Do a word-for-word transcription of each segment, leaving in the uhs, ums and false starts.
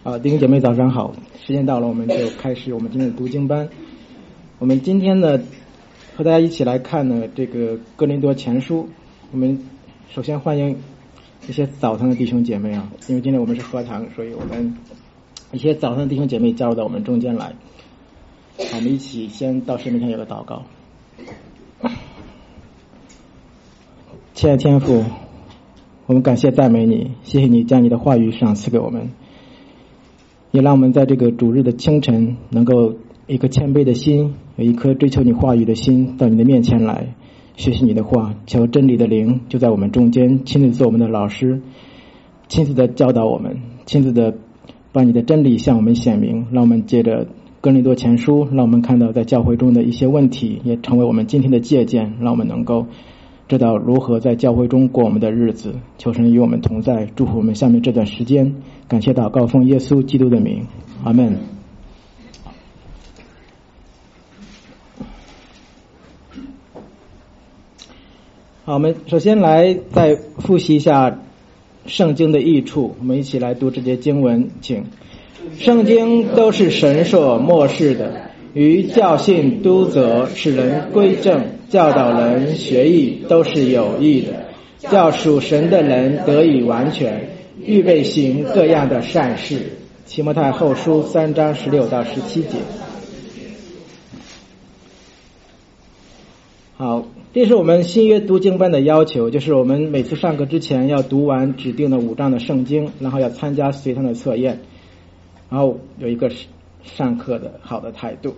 啊，弟兄姐妹早上好，时间到了，我们就开始我们今天的读经班。我们今天呢和大家一起来看呢这个哥林多前书。我们首先欢迎一些早堂的弟兄姐妹啊，因为今天我们是合堂，所以我们一些早堂的弟兄姐妹加入到我们中间来。好，我们一起先到神面前有个祷告。亲爱的天父，我们感谢赞美你，谢谢你将你的话语赏赐给我们，也让我们在这个主日的清晨能够一颗谦卑的心，有一颗追求你话语的心到你的面前来学习你的话，求真理的灵就在我们中间亲自做我们的老师，亲自的教导我们，亲自的把你的真理向我们显明，让我们借着哥林多前书，让我们看到在教会中的一些问题，也成为我们今天的借鉴，让我们能够知道如何在教会中过我们的日子。求神与我们同在，祝福我们下面这段时间。感谢祷告，奉耶稣基督的名，阿们。好，我们首先来再复习一下圣经的益处，我们一起来读这节经文，请。圣经都是神所默示的，于教训、督责、使人归正、教导人学义，都是有益的，叫属神的人得以完全，预备行各样的善事。提摩太后书三章十六到十七节。好，这是我们新约读经班的要求，就是我们每次上课之前要读完指定的五章的圣经，然后要参加随堂的测验，然后有一个上课的好的态度。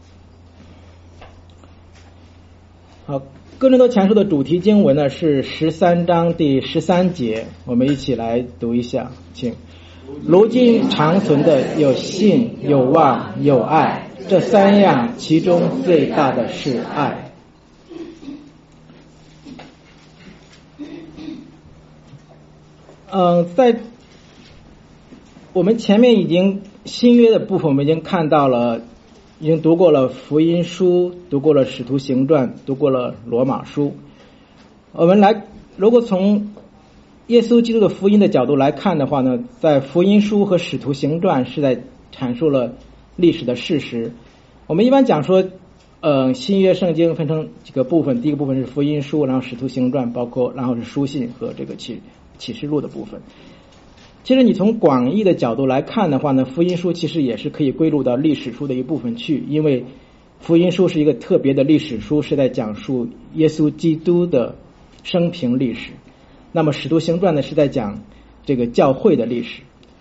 好，哥林多前书的主题经文呢是十三章第十三节，我们一起来读一下，请。如今长存的有信、有望、有爱，这三样其中最大的是爱。嗯，在我们前面已经新约的部分，我们已经看到了，已经读过了福音书，读过了使徒行传，读过了罗马书。我们来，如果从耶稣基督的福音的角度来看的话呢，在福音书和使徒行传是在阐述了历史的事实。我们一般讲说，呃，新约圣经分成几个部分，第一个部分是福音书，然后使徒行传，包括然后是书信和这个启启示录的部分。其实你从广义的角度来看的话呢，福音书其实也是可以归入到历史书的一部分去，因为福音书是一个特别的历史书，是在讲述耶稣基督的生平历史。那么使徒行传呢是在讲这个教会的历史。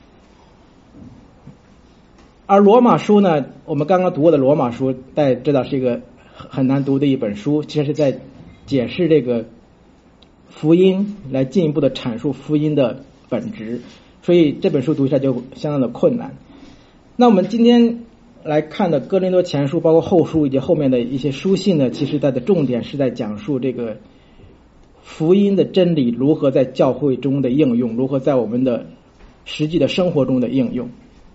而罗马书呢，我们刚刚读过的罗马书，大家知道是一个很难读的一本书，其实是在解释这个福音，来进一步的阐述福音的本质，所以这本书读起来就相当的困难。那我们今天来看的哥林多前书，包括后书以及后面的一些书信呢，其实它的重点是在讲述这个福音的真理如何在教会中的应用，如何在我们的实际的生活中的应用。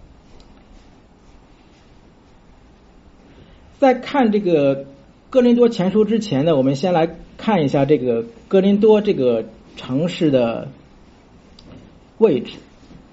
在看这个哥林多前书之前呢，我们先来看一下这个哥林多这个城市的位置。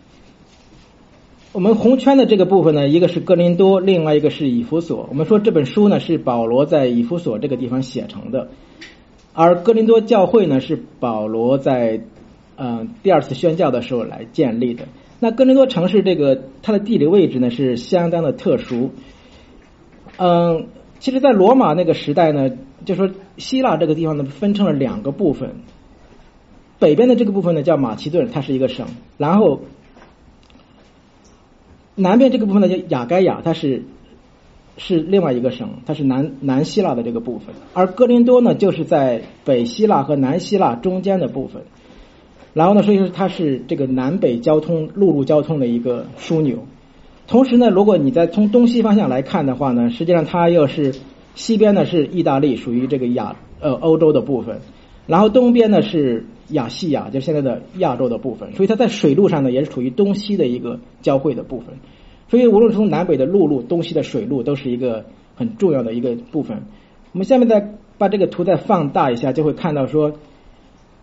我们红圈的这个部分呢，一个是哥林多，另外一个是以弗所。我们说这本书呢是保罗在以弗所这个地方写成的，而哥林多教会呢是保罗在呃第二次宣教的时候来建立的。那哥林多城市这个它的地理位置呢是相当的特殊。嗯，其实在罗马那个时代呢，就说希腊这个地方呢分成了两个部分，北边的这个部分呢叫马其顿，它是一个省，然后南边这个部分呢叫亚该亚，它是是另外一个省，它是南南希腊的这个部分。而哥林多呢就是在北希腊和南希腊中间的部分，然后呢所以说它是这个南北交通陆路交通的一个枢纽。同时呢，如果你再从东西方向来看的话呢，实际上它又是西边呢是意大利，属于这个亚呃欧洲的部分，然后东边呢是亚细亚，就是现在的亚洲的部分，所以它在水路上呢也是处于东西的一个交汇的部分。所以无论是从南北的陆路，东西的水路，都是一个很重要的一个部分。我们下面再把这个图再放大一下，就会看到说，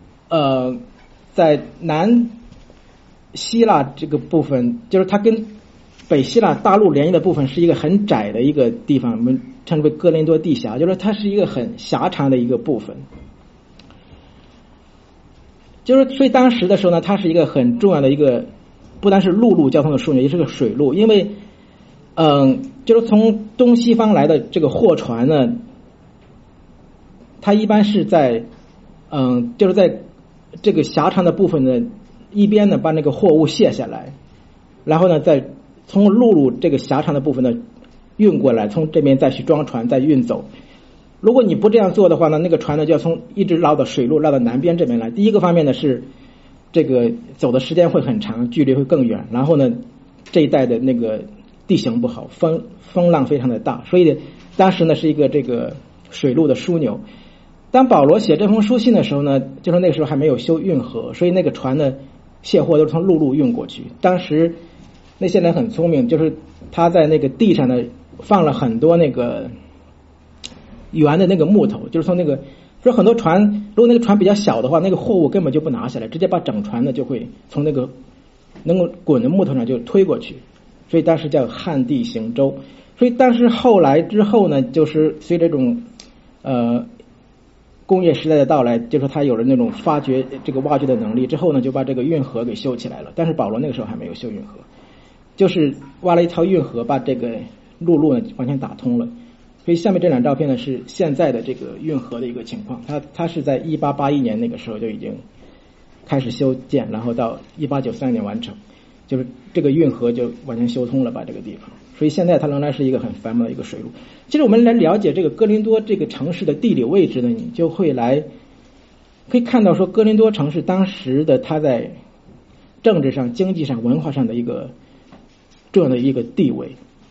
呃，在南希腊这个部分，就是它跟北希腊大陆联谊的部分是一个很窄的一个地方，我们称之为哥林多地峡，就是它是一个很狭长的一个部分。就是所以当时的时候呢，它是一个很重要的一个，不单是陆路交通的枢纽，也是个水路，因为嗯，就是从东西方来的这个货船呢，它一般是在嗯，就是在这个狭长的部分呢，一边呢把那个货物卸下来，然后呢再从陆路这个狭长的部分呢运过来，从这边再去装船再运走。如果你不这样做的话呢，那个船呢就要从一直绕到水路绕到南边这边来。第一个方面呢是这个走的时间会很长，距离会更远，然后呢这一带的那个地形不好，风风浪非常的大，所以当时呢是一个这个水路的枢纽。当保罗写这封书信的时候呢，就是那个时候还没有修运河，所以那个船呢卸货都是从陆路运过去。当时那些人很聪明，就是他在那个地上呢放了很多那个圆的那个木头，就是从那个说很多船，如果那个船比较小的话，那个货物根本就不拿下来，直接把整船呢就会从那个能够滚的木头上就推过去，所以当时叫旱地行舟。所以当时后来之后呢，就是随着这种呃工业时代的到来，就是他有了那种发掘这个挖掘的能力之后呢，就把这个运河给修起来了。但是保罗那个时候还没有修运河，就是挖了一条运河，把这个陆路呢完全打通了。所以下面这张照片呢是现在的这个运河的一个情况，它它是在一八八一年那个时候就已经开始修建，然后到一八九三年完成，就是这个运河就完全修通了把这个地方。所以现在它仍然是一个很繁忙的一个水路。其实我们来了解这个哥林多这个城市的地理位置呢，你就会来可以看到说哥林多城市当时的它在政治上、经济上、文化上的一个重要的一个地位。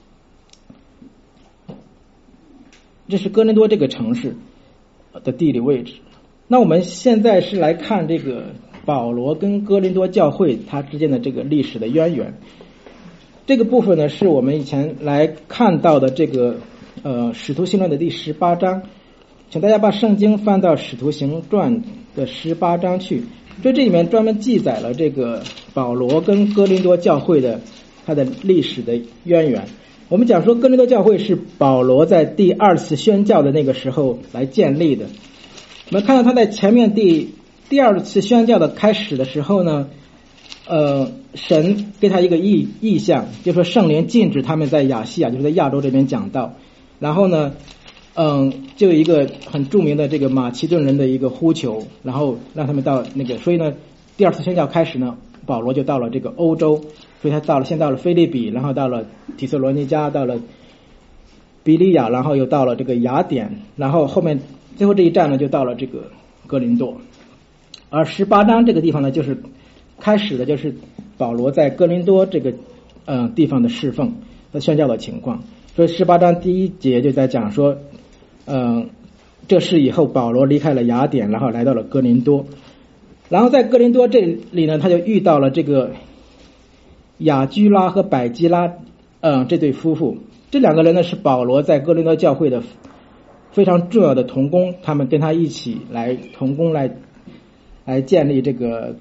这是哥林多这个城市的地理位置。那我们现在是来看这个保罗跟哥林多教会它之间的这个历史的渊源。这个部分呢是我们以前来看到的这个呃使徒行传的第十八章，请大家把圣经翻到使徒行传的十八章去。所以这里面专门记载了这个保罗跟哥林多教会的它的历史的渊源。我们讲说哥林多教会是保罗在第二次宣教的那个时候来建立的。我们看到他在前面第第二次宣教的开始的时候呢，呃，神给他一个意意象，就是说圣灵禁止他们在亚细亚，就是在亚洲这边讲道。然后呢，嗯，就有一个很著名的这个马其顿人的一个呼求，然后让他们到那个，所以呢，第二次宣教开始呢，保罗就到了这个欧洲。所以他到了，先到了腓立比，然后到了提色罗尼迦，到了比利亚，然后又到了这个雅典，然后后面最后这一站呢就到了这个哥林多。而十八章这个地方呢，就是开始的就是保罗在哥林多这个呃地方的侍奉和宣教的情况。所以十八章第一节就在讲说，嗯、呃，这是以后保罗离开了雅典，然后来到了哥林多，然后在哥林多这里呢，他就遇到了这个雅居拉和百基拉，嗯，这对夫妇，这两个人呢是保罗在哥林多教会的非常重要的同工，他们跟他一起来同工来来建立这个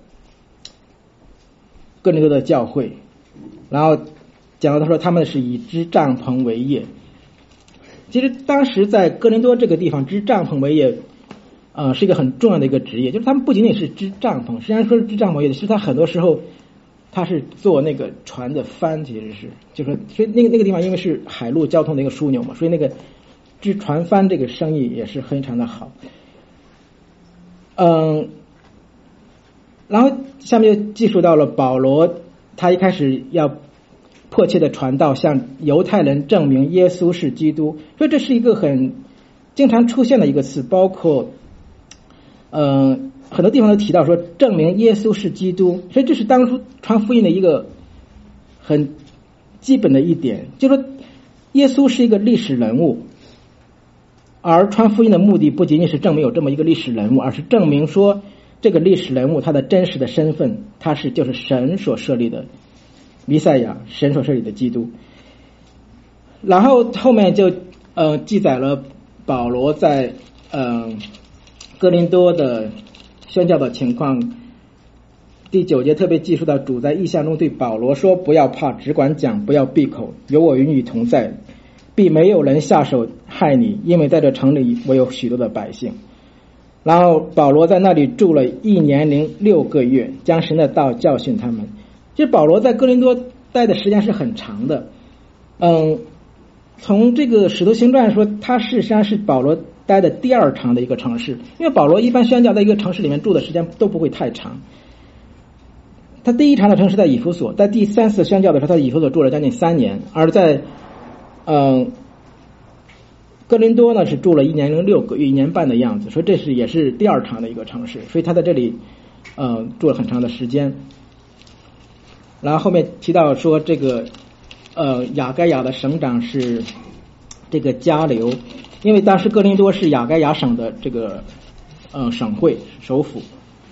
哥林多的教会。然后讲到他说他们是以织帐篷为业。其实当时在哥林多这个地方，织帐篷为业，呃，是一个很重要的一个职业，就是他们不仅仅是织帐篷，实际上说是织帐篷业，其实他很多时候他是做那个船的帆，其实是就是所以那个那个地方因为是海陆交通的一个枢纽嘛，所以那个织船帆这个生意也是非常的好。嗯，然后下面就记述到了保罗，他一开始要迫切的传道，向犹太人证明耶稣是基督，所以这是一个很经常出现的一个词，包括嗯。很多地方都提到说证明耶稣是基督，所以这是当初传福音的一个很基本的一点，就是说耶稣是一个历史人物，而传福音的目的不仅仅是证明有这么一个历史人物，而是证明说这个历史人物他的真实的身份，他是就是神所设立的弥赛亚，神所设立的基督。然后后面就呃记载了保罗在呃哥林多的宣教的情况， 第九节特别记述到主在异象中对保罗说，不要怕，只管讲，不要闭口，有我与你同在，必没有人下手害你，因为在这城里我有许多的百姓。然后保罗在那里住了一年零六个月，将神的道教训他们。其实保罗在哥林多待的时间是很长的，嗯，从这个使徒行传说，他事实上是保罗待的第二长的一个城市，因为保罗一般宣教在一个城市里面住的时间都不会太长。他第一长的城市在以弗所，在第三次宣教的时候，他在以弗所住了将近三年，而在嗯哥林多呢是住了一年零六个月，一年半的样子，所以这是也是第二长的一个城市，所以他在这里呃住了很长的时间。然后后面提到说这个呃亚该亚的省长是这个加流，因为当时哥林多是亚该亚省的这个呃省会首府。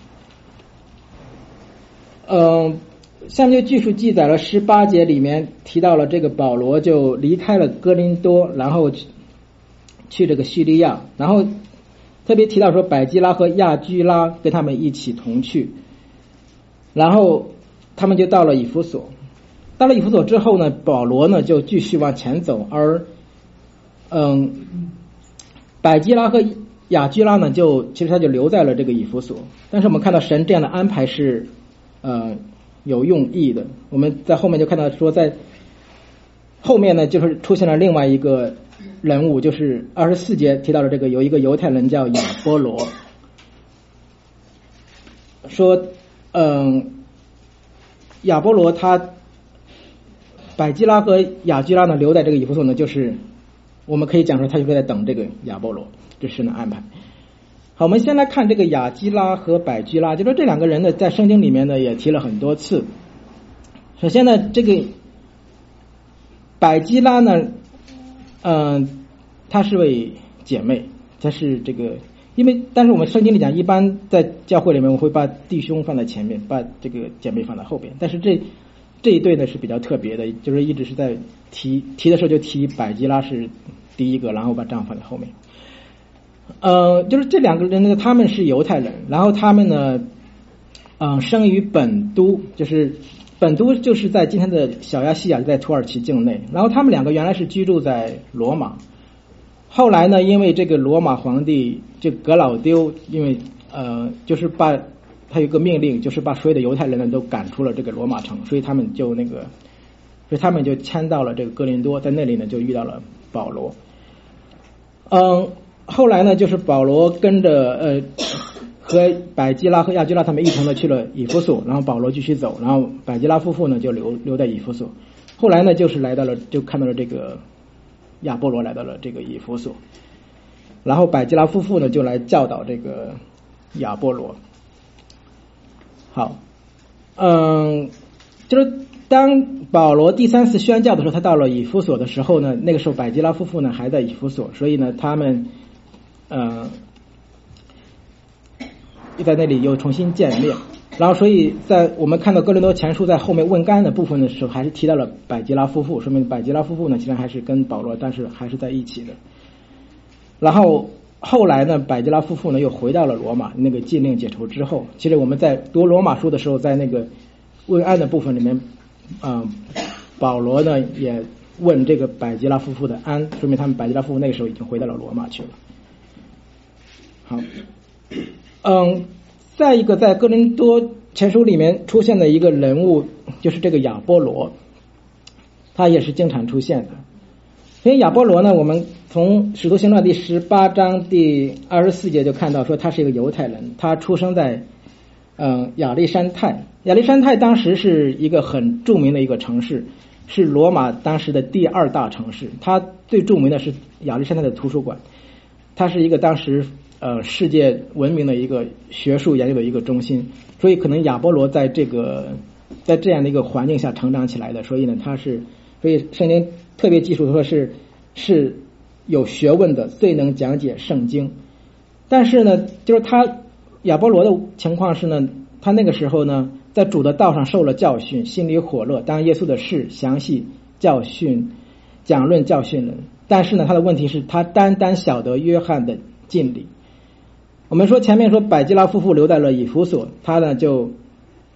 嗯、呃，下面就记述记载了十八节里面提到了这个保罗就离开了哥林多，然后去去这个叙利亚，然后特别提到说百基拉和亚居拉跟他们一起同去，然后他们就到了以弗所。到了以弗所之后呢，保罗呢就继续往前走，而嗯，百基拉和亚居拉呢就其实他就留在了这个以弗所。但是我们看到神这样的安排是呃有用意的。我们在后面就看到说，在后面呢就是出现了另外一个人物，就是二十四节提到了这个有一个犹太人叫亚波罗，说嗯，亚波罗他百基拉和亚居拉呢留在这个以弗所呢，就是我们可以讲说他就是在等这个亚波罗，这是神的安排。好，我们先来看这个亚基拉和百基拉，就说这两个人呢在圣经里面呢也提了很多次。首先呢，这个百基拉呢嗯、呃，她是位姐妹，她是这个，因为但是我们圣经里讲，一般在教会里面我会把弟兄放在前面，把这个姐妹放在后边，但是这这一对呢是比较特别的，就是一直是在提提的时候就提百基拉是第一个，然后把丈夫放在后面。呃，就是这两个人呢，他们是犹太人，然后他们呢，嗯、呃，生于本都，就是本都就是在今天的小亚细亚，在土耳其境内。然后他们两个原来是居住在罗马，后来呢，因为这个罗马皇帝这格老丢，因为呃，就是把他有一个命令，就是把所有的犹太人呢都赶出了这个罗马城，所以他们就那个，所以他们就迁到了这个哥林多，在那里呢就遇到了保罗。嗯。后来呢，就是保罗跟着呃和百基拉和亚居拉他们一同的去了以弗所，然后保罗继续走，然后百基拉夫妇呢就留留在以弗所。后来呢，就是来到了，就看到了这个亚波罗来到了这个以弗所，然后百基拉夫妇呢就来教导这个亚波罗。好，嗯，就是当保罗第三次宣教的时候，他到了以弗所的时候呢，那个时候百基拉夫妇呢还在以弗所，所以呢他们呃，在那里又重新见面，然后所以在我们看到哥林多前书在后面问干的部分的时候，还是提到了百基拉夫妇，说明百基拉夫妇呢其实还是跟保罗，但是还是在一起的。然后后来呢，百基拉夫妇呢又回到了罗马，那个禁令解除之后，其实我们在读罗马书的时候，在那个问安的部分里面，嗯、呃，保罗呢也问这个百基拉夫妇的安，说明他们百基拉夫妇那个时候已经回到了罗马去了。好，嗯，再一个在哥林多前书里面出现的一个人物就是这个亚波罗，他也是经常出现的。所以亚波罗呢，我们从使徒行传第十八章第二十四节就看到说他是一个犹太人，他出生在嗯亚历山泰。亚历山泰当时是一个很著名的一个城市，是罗马当时的第二大城市。它最著名的是亚历山泰的图书馆，它是一个当时呃世界闻名的一个学术研究的一个中心，所以可能亚波罗在这个在这样的一个环境下成长起来的，所以呢他是所以圣经特别记述说是是有学问的，最能讲解圣经。但是呢，就是他亚波罗的情况是呢，他那个时候呢在主的道上受了教训，心里火热，当耶稣的事详细教训讲论教训人。但是呢他的问题是他单单晓得约翰的禁礼。我们说前面说百基拉夫妇留在了以弗所，他呢就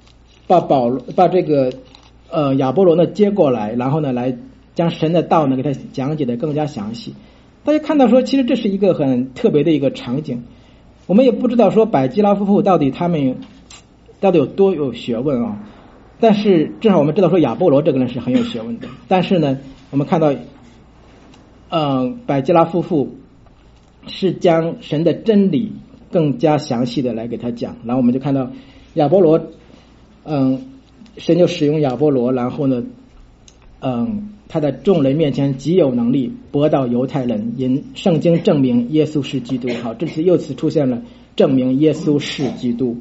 把保罗把这个呃亚波罗呢接过来，然后呢来将神的道呢给他讲解的更加详细。大家看到说，其实这是一个很特别的一个场景。我们也不知道说百基拉夫妇到底他们到底有多有学问啊，但是至少我们知道说亚波罗这个人是很有学问的。但是呢，我们看到，呃，百基拉夫妇是将神的真理更加详细的来给他讲，然后我们就看到亚波罗，嗯，神就使用亚波罗，然后呢，嗯。他在众人面前极有能力，驳倒犹太人，引圣经证明耶稣是基督。好，这次又次出现了证明耶稣是基督。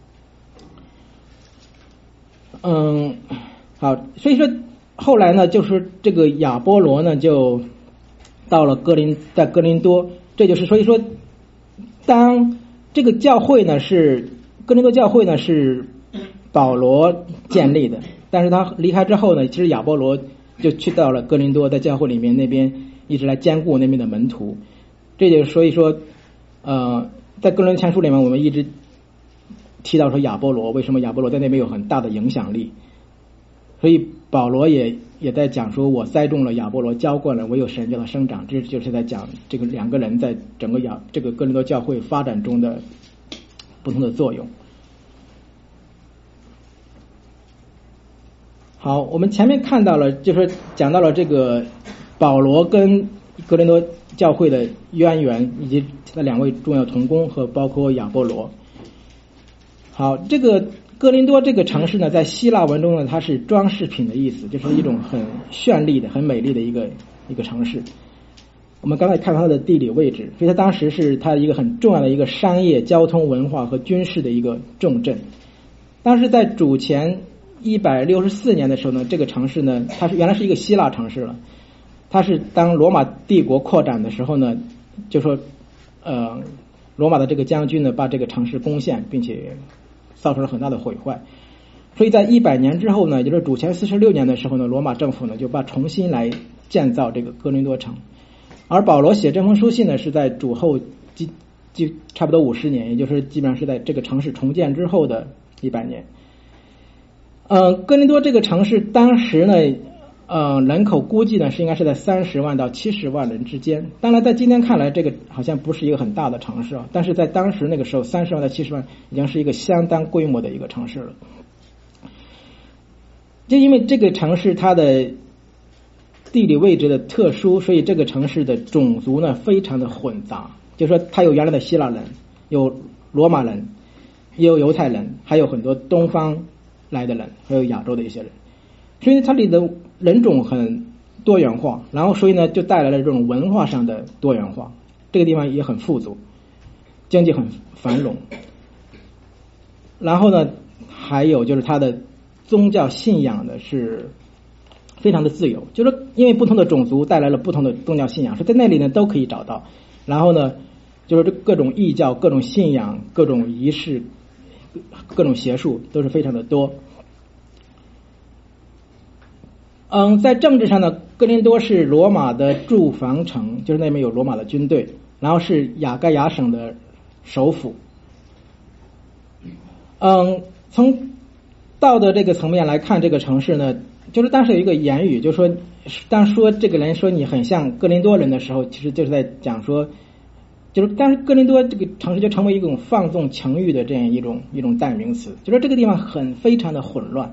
嗯，好，所以说后来呢，就是这个亚波罗呢，就到了哥林，在哥林多，这就是所以说，当这个教会呢是哥林多教会呢是保罗建立的，但是他离开之后呢，其实亚波罗就去到了哥林多，在教会里面那边一直来兼顾那边的门徒。这就是所以说，呃，在哥林多前书里面，我们一直提到说亚波罗，为什么亚波罗在那边有很大的影响力？所以保罗也也在讲说，我栽种了亚波罗，浇灌了，唯有神叫他生长。这就是在讲这个两个人在整个亚这个哥林多教会发展中的不同的作用。好，我们前面看到了，就是讲到了这个保罗跟哥林多教会的渊源，以及他的两位重要同工和包括亚波罗。好，这个哥林多这个城市呢，在希腊文中呢，它是装饰品的意思，就是一种很绚丽的、很美丽的一个一个城市。我们刚才看到它的地理位置，所以它当时是它一个很重要的一个商业、交通、文化和军事的一个重镇。当时在主前一百六十四年的时候呢，这个城市呢，它是原来是一个希腊城市了。它是当罗马帝国扩展的时候呢，就说，呃，罗马的这个将军呢，把这个城市攻陷，并且造成了很大的毁坏。所以在一百年之后呢，也就是主前四十六年的时候呢，罗马政府呢就把重新来建造这个哥林多城。而保罗写这封书信呢，是在主后几几差不多五十年，也就是基本上是在这个城市重建之后的一百年。呃，哥林多这个城市当时呢，呃，人口估计呢是应该是在三十万到七十万人之间。当然，在今天看来，这个好像不是一个很大的城市啊，但是在当时那个时候，三十万到七十万已经是一个相当规模的一个城市了。就因为这个城市它的地理位置的特殊，所以这个城市的种族呢非常的混杂。就是说，它有原来的希腊人，有罗马人，也有犹太人，还有很多东方来的人，还有亚洲的一些人，所以它里的人种很多元化，然后所以呢就带来了这种文化上的多元化。这个地方也很富足，经济很繁荣，然后呢还有就是它的宗教信仰呢是非常的自由，就是因为不同的种族带来了不同的宗教信仰，所以在那里呢都可以找到。然后呢就是各种异教、各种信仰、各种仪式、各种邪术都是非常的多。嗯，在政治上呢，哥林多是罗马的驻防城，就是那边有罗马的军队，然后是亚该亚省的首府。嗯，从道德这个层面来看，这个城市呢，就是当时有一个言语，就是说，当说这个人说你很像哥林多人的时候，其实就是在讲说，就是当时哥林多这个城市就成为一种放纵情欲的这样一种一种代名词，就说这个地方很非常的混乱。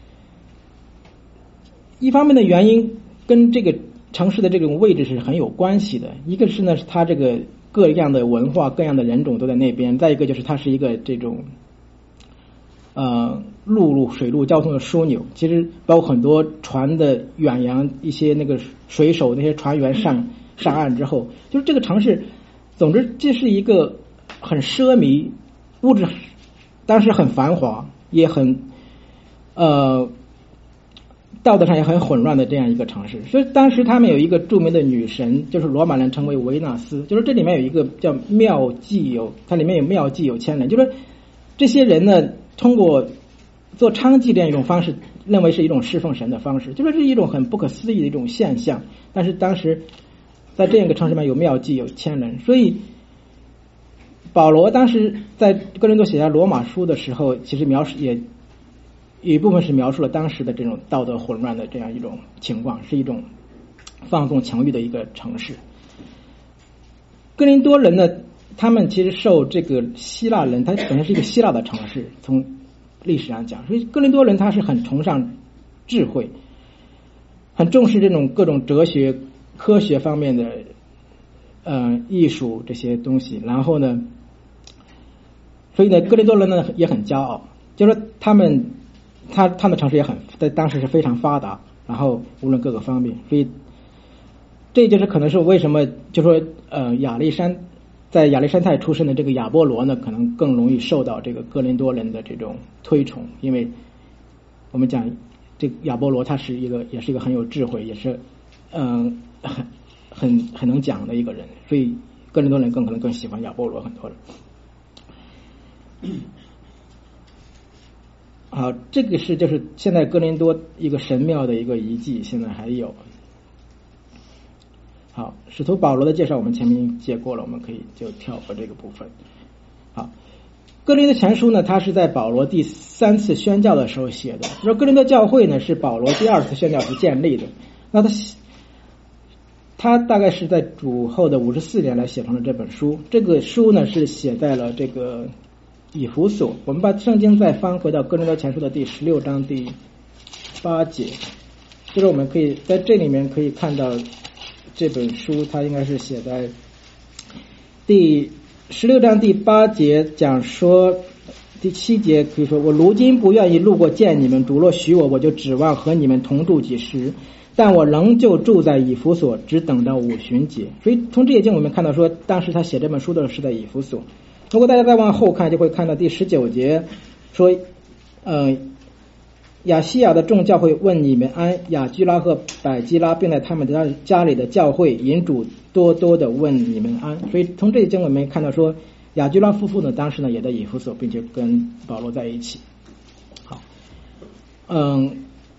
一方面的原因跟这个城市的这种位置是很有关系的，一个是呢，它这个各样的文化、各样的人种都在那边；再一个就是它是一个这种呃陆路、水路交通的枢纽。其实包括很多船的远洋，一些那个水手那些船员上上岸之后，就是这个城市，总之这是一个很奢靡、物质当时很繁华，也很呃。道德上也很混乱的这样一个城市。所以当时他们有一个著名的女神，就是罗马人称为维纳斯，就是这里面有一个叫妙计，有它里面有妙计有千人，就是这些人呢通过做娼妓这样一种方式，认为是一种侍奉神的方式，就是这是一种很不可思议的一种现象。但是当时在这样一个城市里面有妙计有千人，所以保罗当时在哥林多写下罗马书的时候，其实描述也有一部分是描述了当时的这种道德混乱的这样一种情况，是一种放纵情欲的一个城市。哥林多人呢，他们其实受这个希腊人，它本身是一个希腊的城市，从历史上讲，所以哥林多人他是很崇尚智慧，很重视这种各种哲学、科学方面的呃艺术这些东西。然后呢，所以呢，哥林多人呢也很骄傲，就是说他们他他们城市也很在当时是非常发达，然后无论各个方面，所以这就是可能是为什么就说呃亚历山在亚历山泰出生的这个亚波罗呢，可能更容易受到这个哥林多人的这种推崇，因为我们讲这个亚波罗他是一个也是一个很有智慧，也是嗯、呃、很很很能讲的一个人，所以哥林多人更可能更喜欢亚波罗很多人。好，这个是就是现在哥林多一个神庙的一个遗迹，现在还有。好，使徒保罗的介绍我们前面已经介过了，我们可以就跳过这个部分。好，哥林多前书呢，它是在保罗第三次宣教的时候写的。说哥林多教会呢是保罗第二次宣教时建立的，那他他大概是在主后的五十四年来写成了这本书。这个书呢是写在了这个以弗所。我们把圣经再翻回到哥林多前书的第十六章第八节，就是我们可以在这里面可以看到。这本书它应该是写在第十六章第八节，讲说第七节可以说，我如今不愿意路过见你们，主若许我，我就指望和你们同住几时，但我仍旧住在以弗所，只等到五旬节。所以从这些经我们看到说，当时他写这本书的是在以弗所。如果大家再往后看，就会看到第十九节说，嗯、呃。亚细亚的众教会问你们安，亚居拉和百基拉并在他们的家里的教会引主多多的问你们安。所以从这些经文我们看到说，亚居拉夫妇呢当时呢也在以弗所，并且跟保罗在一起。好，嗯，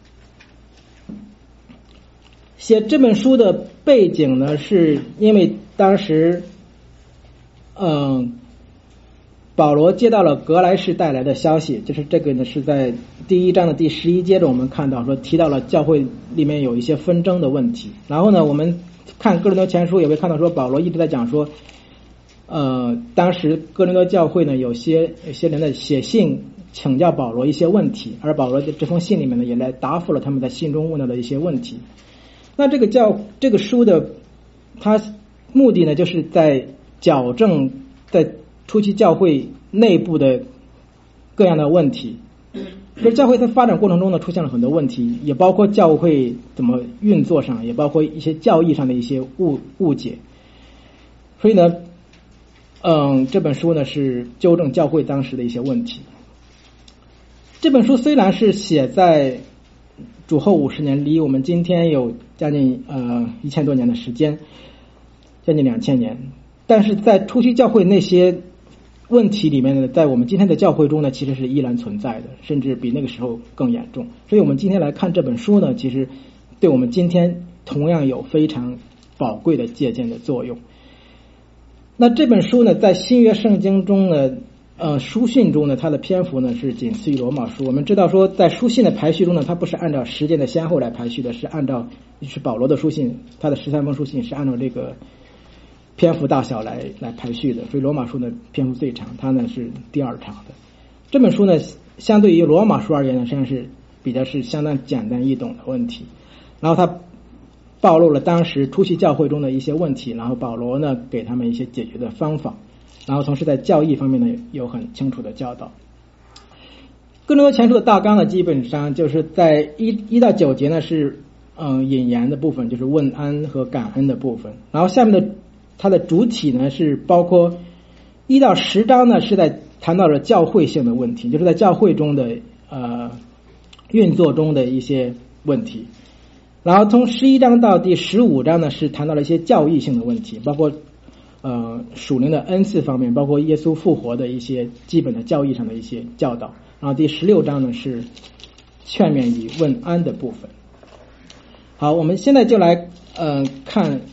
写这本书的背景呢，是因为当时嗯保罗接到了格莱士带来的消息，就是这个呢是在第一章的第十一节中我们看到说提到了教会里面有一些纷争的问题。然后呢我们看哥林多前书也会看到说保罗一直在讲说呃当时哥林多教会呢有些有些人在写信请教保罗一些问题，而保罗在这封信里面呢也来答复了他们在信中问到的一些问题。那这个教这个书的它目的呢就是在矫正在初期教会内部的各样的问题，就是教会在发展过程中呢出现了很多问题，也包括教会怎么运作上，也包括一些教义上的一些误误解。所以呢，嗯，这本书呢是纠正教会当时的一些问题。这本书虽然是写在主后五十年，离我们今天有将近呃一千多年的时间，将近两千年，但是在初期教会那些问题里面呢，在我们今天的教会中呢，其实是依然存在的，甚至比那个时候更严重。所以我们今天来看这本书呢，其实对我们今天同样有非常宝贵的借鉴的作用。那这本书呢，在新约圣经中呢，呃，书信中呢，它的篇幅呢是仅次于罗马书。我们知道说，在书信的排序中呢，它不是按照时间的先后来排序的，是按照是保罗的书信，他的十三封书信是按照这个篇幅大小来来排序的，所以罗马书呢篇幅最长，它呢是第二长的。这本书呢，相对于罗马书而言呢，实际上是比较是相当简单易懂的问题。然后它暴露了当时初期教会中的一些问题，然后保罗呢给他们一些解决的方法，然后同时在教义方面呢有很清楚的教导。哥林多前书的大纲呢，基本上就是在一一到九节呢是嗯引言的部分，就是问安和感恩的部分，然后下面的它的主体呢是包括一到十章呢是在谈到了教会性的问题，就是在教会中的呃运作中的一些问题。然后从十一章到第十五章呢是谈到了一些教义性的问题，包括呃属灵的恩赐方面，包括耶稣复活的一些基本的教义上的一些教导。然后第十六章呢是劝勉与问安的部分。好，我们现在就来呃看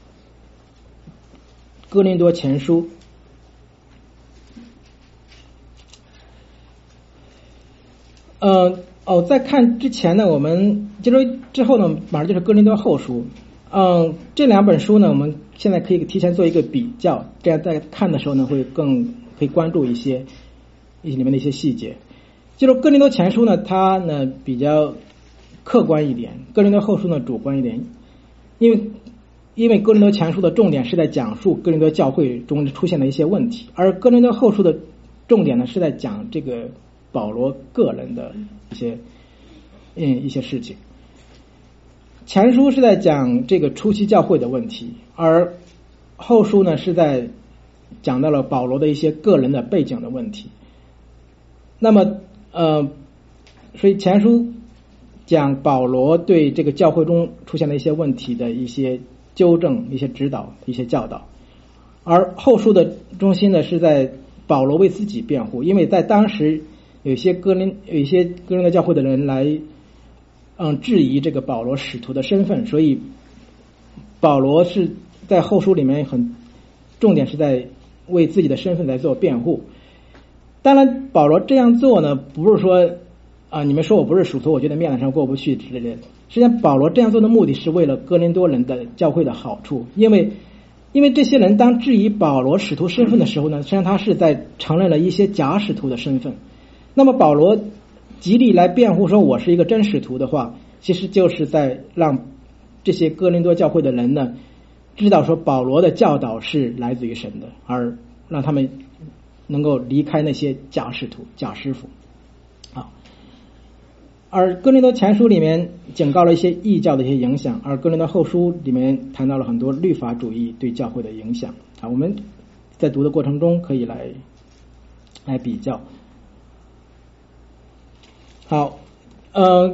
哥林多前书。呃哦，在看之前呢，我们接着之后呢，马上就是哥林多后书。嗯，这两本书呢，我们现在可以提前做一个比较，这样在看的时候呢，会更可以关注一些一些里面的一些细节。就是哥林多前书呢，它呢比较客观一点，哥林多后书呢主观一点，因为因为哥林多前书的重点是在讲述哥林多教会中出现的一些问题，而哥林多后书的重点呢是在讲这个保罗个人的一些嗯一些事情。前书是在讲这个初期教会的问题，而后书呢是在讲到了保罗的一些个人的背景的问题。那么呃，所以前书讲保罗对这个教会中出现的一些问题的一些纠正、一些指导、一些教导，而后书的中心呢是在保罗为自己辩护，因为在当时有一些哥林有一些哥林多教会的人来嗯质疑这个保罗使徒的身份，所以保罗是在后书里面很重点是在为自己的身份来做辩护。当然保罗这样做呢，不是说啊你们说我不是使徒，我觉得面子上过不去之类的。实际上保罗这样做的目的是为了哥林多人的教会的好处，因为因为这些人当质疑保罗使徒身份的时候呢，实际上他是在承认了一些假使徒的身份。那么保罗极力来辩护说我是一个真使徒的话，其实就是在让这些哥林多教会的人呢知道说保罗的教导是来自于神的，而让他们能够离开那些假使徒、假师傅啊。而哥林多前书里面警告了一些异教的一些影响，而哥林多后书里面谈到了很多律法主义对教会的影响啊。我们在读的过程中可以来来比较。好，呃，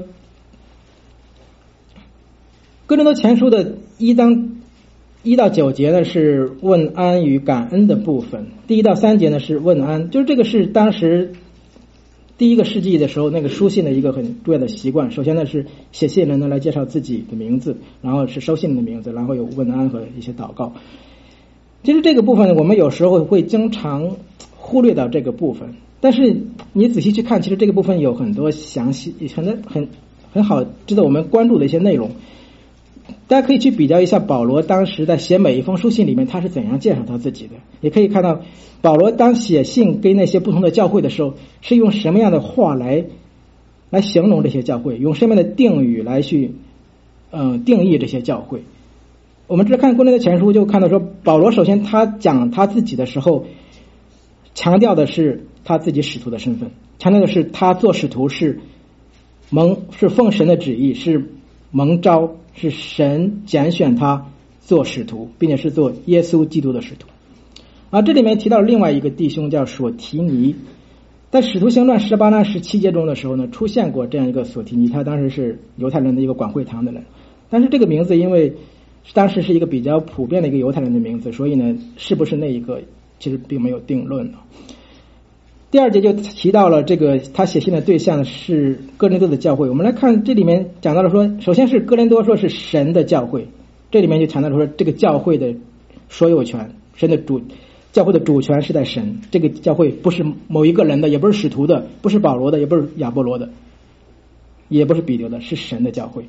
哥林多前书的一章一到九节呢是问安与感恩的部分，第一到三节呢是问安，就是这个是当时第一个世纪的时候那个书信的一个很重要的习惯。首先呢是写信人呢来介绍自己的名字，然后是收信人的名字，然后有问安和一些祷告。其实这个部分我们有时候会经常忽略到这个部分，但是你仔细去看，其实这个部分有很多详细很很很好值得我们关注的一些内容。大家可以去比较一下保罗当时在写每一封书信里面他是怎样介绍他自己的，也可以看到保罗当写信给那些不同的教会的时候是用什么样的话来来形容这些教会，用什么样的定语来去嗯定义这些教会。我们这看哥林多前书就看到说保罗首先他讲他自己的时候强调的是他自己使徒的身份，强调的是他做使徒是蒙是奉神的旨意，是蒙召，是神拣选他做使徒，并且是做耶稣基督的使徒。啊，这里面提到另外一个弟兄叫索提尼，在使徒行传十八章十七节中的时候呢，出现过这样一个索提尼，他当时是犹太人的一个管会堂的人，但是这个名字因为当时是一个比较普遍的一个犹太人的名字，所以呢，是不是那一个其实并没有定论。第二节就提到了这个他写信的对象是哥林多的教会。我们来看这里面讲到了说，首先是哥林多说是神的教会，这里面就谈到了说这个教会的所有权，神的主教会的主权是在神，这个教会不是某一个人的，也不是使徒的，不是保罗的，也不是亚波罗的，也不是彼得的，是神的教会，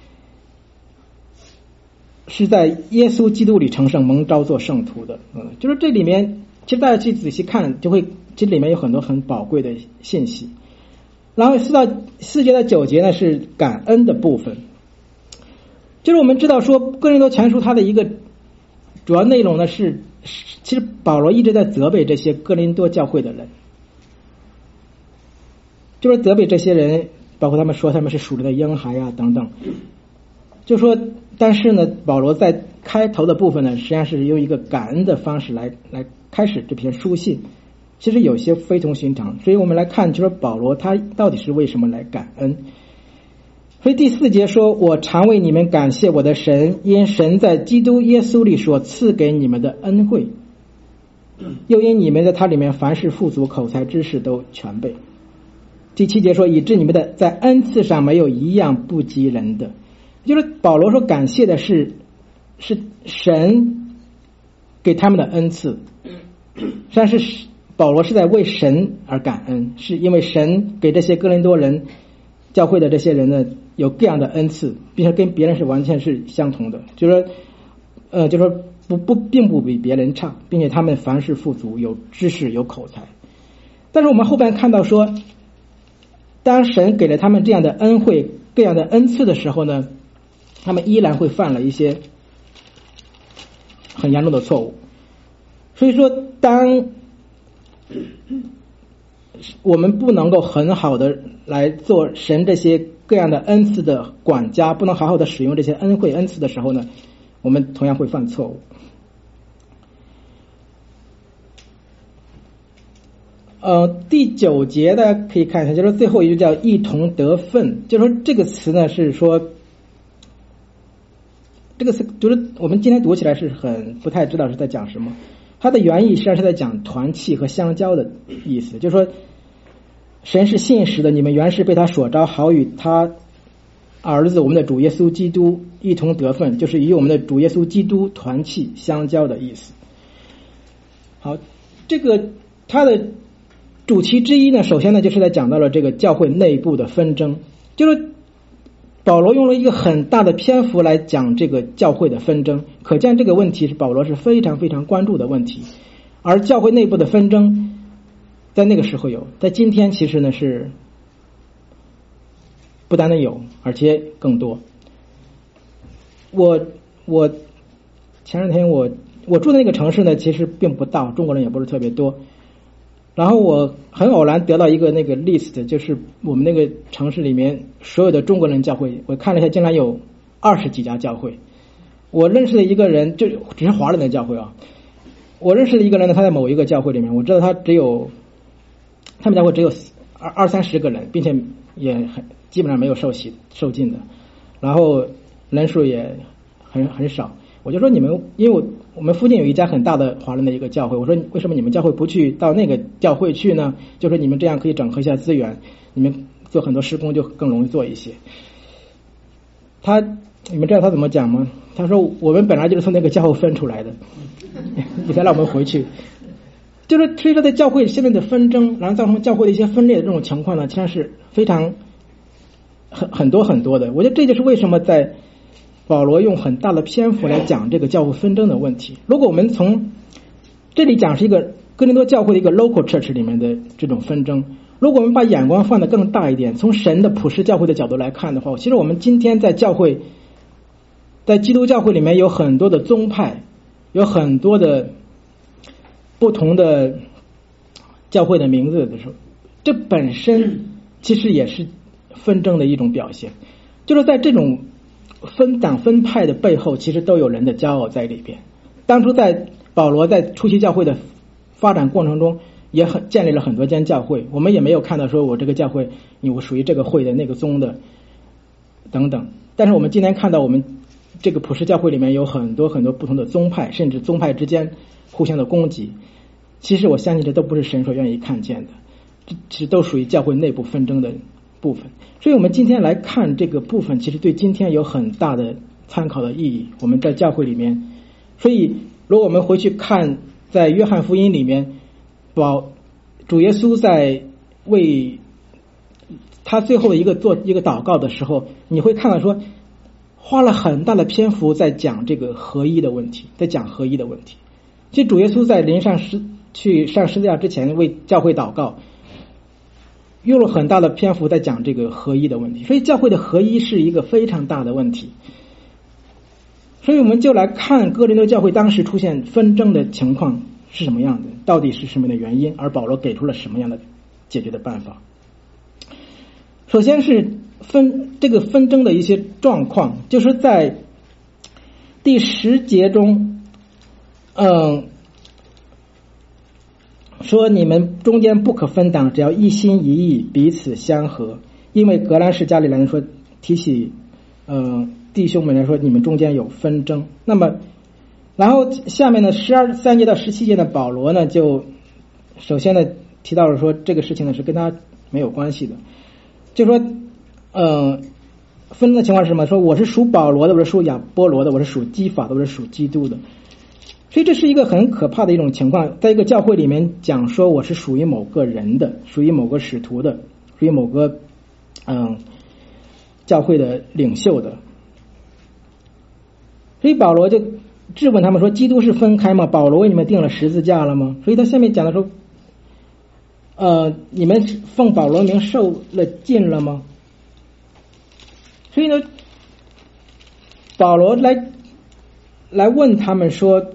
是在耶稣基督里成圣蒙召做圣徒的。嗯，就是这里面其实大家去仔细看就会这里面有很多很宝贵的信息。然后四到四节到九节呢是感恩的部分，就是我们知道说哥林多前书它的一个主要内容呢是，其实保罗一直在责备这些哥林多教会的人，就是责备这些人，包括他们说他们是属灵的婴孩啊等等，就说但是呢保罗在开头的部分呢实际上是用一个感恩的方式来来开始这篇书信，其实有些非同寻常，所以我们来看就是保罗他到底是为什么来感恩。所以第四节说，我常为你们感谢我的神，因神在基督耶稣里所赐给你们的恩惠，又因你们在他里面凡事富足，口才知识都全备。第七节说，以致你们的在恩赐上没有一样不及人的，就是保罗说感谢的是是神给他们的恩赐，但是保罗是在为神而感恩，是因为神给这些哥林多人教会的这些人呢有各样的恩赐，并且跟别人是完全是相同的，就是说呃就是说不不并不比别人差，并且他们凡事富足，有知识有口才。但是我们后边看到说，当神给了他们这样的恩惠各样的恩赐的时候呢，他们依然会犯了一些很严重的错误。所以说当我们不能够很好的来做神这些各样的恩赐的管家，不能好好的使用这些恩惠恩赐的时候呢，我们同样会犯错误。呃，第九节大家可以看一下，就是最后一句叫一同得分，就是说这个词呢是说，这个词就是我们今天读起来是很不太知道是在讲什么，它的原意实际上是在讲团契和相交的意思，就是说神是信实的，你们原是被他所召，好与他儿子我们的主耶稣基督一同得分，就是与我们的主耶稣基督团契相交的意思。好，这个它的主题之一呢，首先呢就是在讲到了这个教会内部的纷争，就是保罗用了一个很大的篇幅来讲这个教会的纷争，可见这个问题是保罗是非常非常关注的问题。而教会内部的纷争在那个时候有，在今天其实呢是不单单有，而且更多。我我前两天我我住的那个城市呢其实并不大，中国人也不是特别多，然后我很偶然得到一个那个 list， 就是我们那个城市里面所有的中国人教会，我看了一下，竟然有二十几家教会。我认识的一个人，就只是华人的教会啊。我认识的一个人呢，他在某一个教会里面，我知道他只有他们教会只有二二三十个人，并且也很基本上没有受洗受浸的，然后人数也很很少。我就说你们，因为我我们附近有一家很大的华人的一个教会，我说为什么你们教会不去到那个教会去呢？就说你们这样可以整合一下资源，你们做很多施工就更容易做一些。他你们知道他怎么讲吗？他说我们本来就是从那个教会分出来的，你再让我们回去。就是所以说在教会现在的纷争，然后造成教会的一些分裂的这种情况呢，其实是非常很很多很多的。我觉得这就是为什么在保罗用很大的篇幅来讲这个教会纷争的问题。如果我们从这里讲是一个哥林多教会的一个 local church 里面的这种纷争，如果我们把眼光放得更大一点，从神的普世教会的角度来看的话，其实我们今天在教会，在基督教会里面有很多的宗派，有很多的不同的教会的名字的时候，这本身其实也是纷争的一种表现。就是在这种分党分派的背后，其实都有人的骄傲在里边。当初在保罗在初期教会的发展过程中，也很建立了很多间教会，我们也没有看到说我这个教会我属于这个会的那个宗的等等。但是我们今天看到我们这个普世教会里面有很多很多不同的宗派，甚至宗派之间互相的攻击，其实我相信这都不是神所愿意看见的，这其实都属于教会内部纷争的部分。所以我们今天来看这个部分，其实对今天有很大的参考的意义。我们在教会里面，所以如果我们回去看在约翰福音里面，保主耶稣在为他最后一个做一个祷告的时候，你会看到说花了很大的篇幅在讲这个合一的问题，在讲合一的问题。其实主耶稣在临上十去上十字架之前为教会祷告，用了很大的篇幅在讲这个合一的问题，所以教会的合一是一个非常大的问题。所以我们就来看哥林多教会当时出现纷争的情况是什么样的，到底是什么样的原因，而保罗给出了什么样的解决的办法。首先是分这个纷争的一些状况，就是在第十节中，嗯，说你们中间不可分党，只要一心一意，彼此相合。因为格兰士家里人说提起呃弟兄们来说，你们中间有纷争。那么然后下面呢十二三节到十七节的保罗呢，就首先呢提到了说这个事情呢是跟他没有关系的，就说呃分的情况是什么？说我是属保罗的，我是属亚波罗的，我是属基法的，我是属基督的。所以这是一个很可怕的一种情况，在一个教会里面讲说我是属于某个人的，属于某个使徒的，属于某个嗯教会的领袖的。所以保罗就质问他们说，基督是分开吗？保罗为你们定了十字架了吗？所以他下面讲的说，呃，你们奉保罗名受了浸了吗？所以呢，保罗来来问他们说，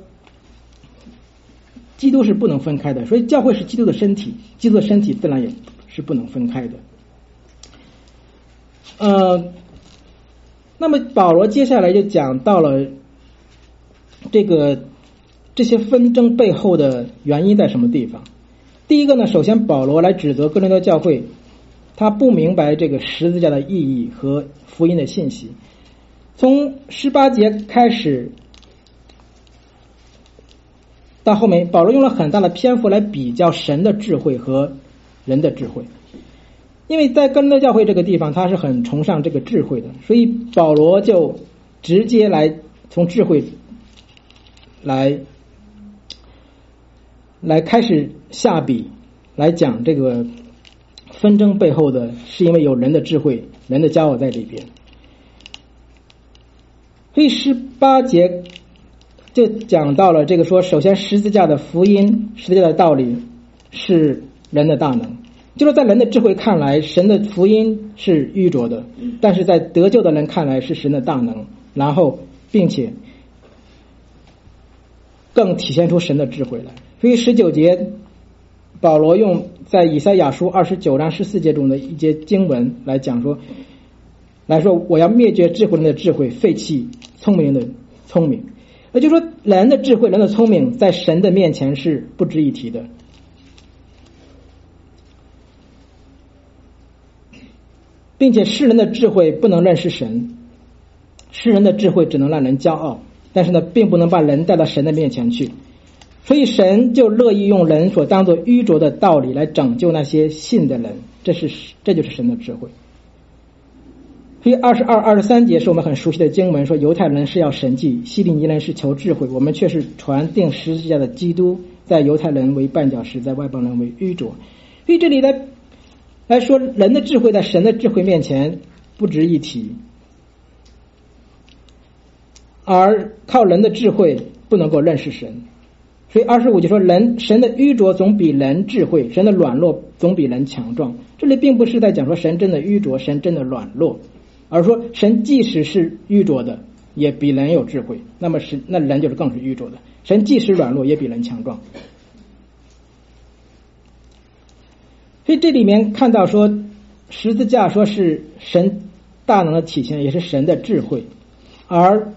基督是不能分开的，所以教会是基督的身体，基督的身体自然也是不能分开的。呃，那么保罗接下来就讲到了这个这些纷争背后的原因在什么地方。第一个呢，首先保罗来指责哥林多教会，他不明白这个十字架的意义和福音的信息。从十八节开始到后面，保罗用了很大的篇幅来比较神的智慧和人的智慧。因为在哥林多教会这个地方，他是很崇尚这个智慧的，所以保罗就直接来从智慧来来开始下笔，来讲这个纷争背后的是因为有人的智慧、人的骄傲在里边。所以十八节就讲到了这个说，首先十字架的福音、十字架的道理是人的大能。就是在人的智慧看来，神的福音是愚拙的，但是在得救的人看来是神的大能，然后并且更体现出神的智慧来。所以十九节保罗用在以赛亚书二十九章十四节中的一节经文来讲说，来说我要灭绝智慧人的智慧，废弃聪明人的聪明。也就是说，人的智慧、人的聪明在神的面前是不值一提的。并且世人的智慧不能认识神，世人的智慧只能让人骄傲，但是呢，并不能把人带到神的面前去。所以神就乐意用人所当作愚拙的道理来拯救那些信的人，这是这就是神的智慧。所以二十二、二十三节是我们很熟悉的经文，说犹太人是要神迹，希利尼人是求智慧，我们却是传定十字架的基督，在犹太人为绊脚石，在外邦人为愚拙。所以这里来来说，人的智慧在神的智慧面前不值一提，而靠人的智慧不能够认识神。所以二十五节说，人神的愚拙总比人智慧，神的软弱总比人强壮。这里并不是在讲说神真的愚拙，神真的软弱，而说神即使是愚拙的，也比人有智慧，那么是那人就是更是愚拙的。神即使软弱，也比人强壮。所以这里面看到说，十字架说是神大能的体现，也是神的智慧，而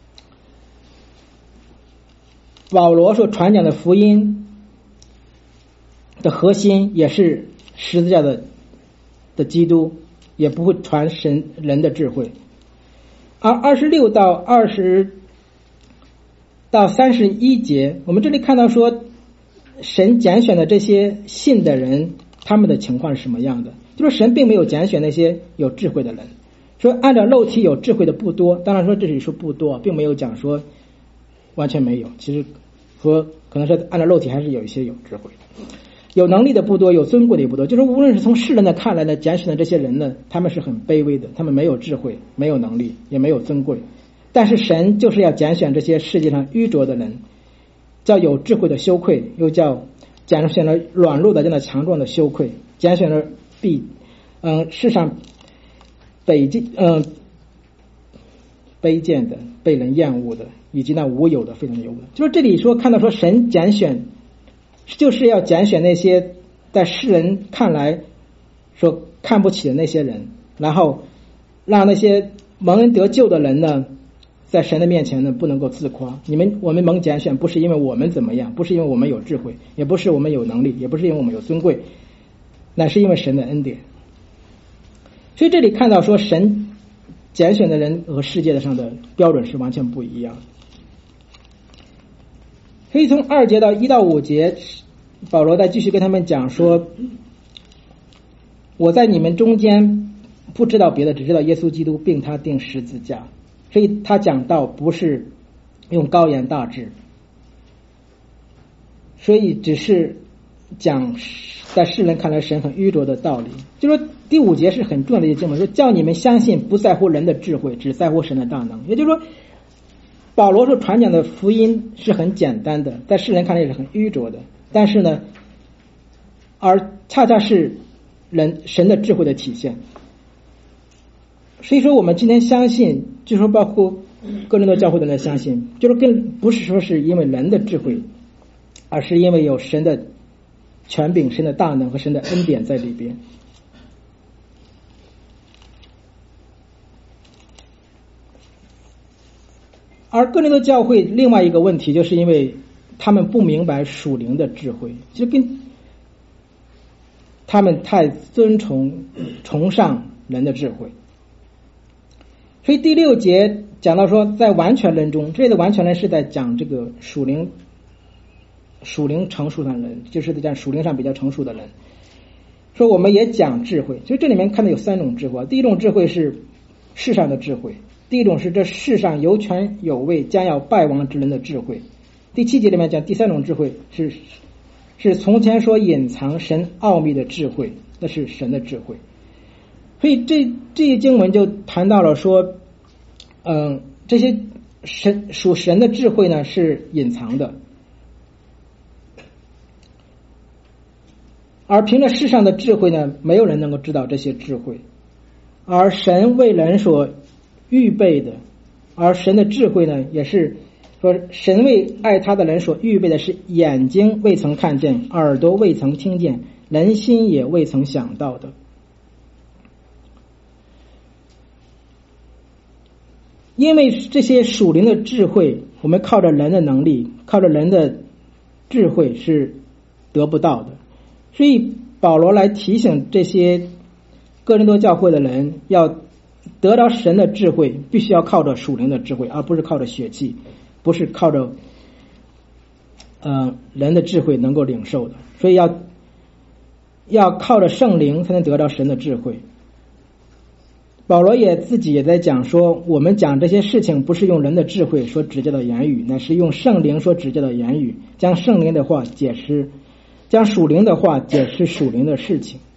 保罗所传讲的福音的核心也是十字架的的基督，也不会传神人的智慧。而二十六到二十到三十一节，我们这里看到说，神拣选的这些信的人，他们的情况是什么样的？就是神并没有拣选那些有智慧的人，说按照肉体有智慧的不多，当然说这里说不多，并没有讲说完全没有，其实和可能是按照肉体还是有一些有智慧的，有能力的不多，有尊贵的也不多。就是无论是从世人的看来呢，拣选的这些人呢，他们是很卑微的，他们没有智慧，没有能力，也没有尊贵。但是神就是要拣选这些世界上愚拙的人，叫有智慧的羞愧，又叫拣选了软弱的，叫那强壮的羞愧，拣选了必嗯世上卑贱嗯卑贱的，被人厌恶的，以及那无有的，非常有的。就是这里说看到说神拣选，就是要拣选那些在世人看来说看不起的那些人，然后让那些蒙恩得救的人呢，在神的面前呢不能够自夸。你们我们蒙拣选，不是因为我们怎么样，不是因为我们有智慧，也不是我们有能力，也不是因为我们有尊贵，乃是因为神的恩典。所以这里看到说神拣选的人和世界上的标准是完全不一样的。所以从二节到一到五节，保罗再继续跟他们讲说，我在你们中间不知道别的，只知道耶稣基督并他钉十字架。所以他讲到不是用高言大志，所以只是讲在世人看来神很愚拙的道理。就是说第五节是很重要的一个经文，说叫你们相信不在乎人的智慧，只在乎神的大能。也就是说，保罗所传讲的福音是很简单的，在世人看来也是很愚拙的，但是呢，而恰恰是人神的智慧的体现。所以说我们今天相信，就是说包括哥林多教会的人相信，就是跟不是说是因为人的智慧，而是因为有神的权柄、神的大能和神的恩典在里边。而哥林多教会另外一个问题，就是因为他们不明白属灵的智慧，就跟他们太尊崇崇尚人的智慧。所以第六节讲到说，在完全人中，这里的完全人是在讲这个属灵属灵成熟的人，就是在讲属灵上比较成熟的人。说我们也讲智慧，其实这里面看到有三种智慧。第一种智慧是世上的智慧，第一种是这世上有权有位将要败亡之人的智慧。第七节里面讲第三种智慧是是从前所隐藏神奥秘的智慧，那是神的智慧。所以这这一经文就谈到了说，嗯，这些神属神的智慧呢是隐藏的，而凭着世上的智慧呢，没有人能够知道这些智慧，而神为人所预备的，而神的智慧呢，也是说神为爱他的人所预备的，是眼睛未曾看见，耳朵未曾听见，人心也未曾想到的。因为这些属灵的智慧，我们靠着人的能力，靠着人的智慧是得不到的。所以保罗来提醒这些哥林多教会的人，要得到神的智慧，必须要靠着属灵的智慧，而不是靠着血气，不是靠着呃人的智慧能够领受的。所以要要靠着圣灵才能得到神的智慧。保罗也自己也在讲说，我们讲这些事情不是用人的智慧所指教的言语，乃是用圣灵所指教的言语，将圣灵的话解释，将属灵的话解释属灵的事情。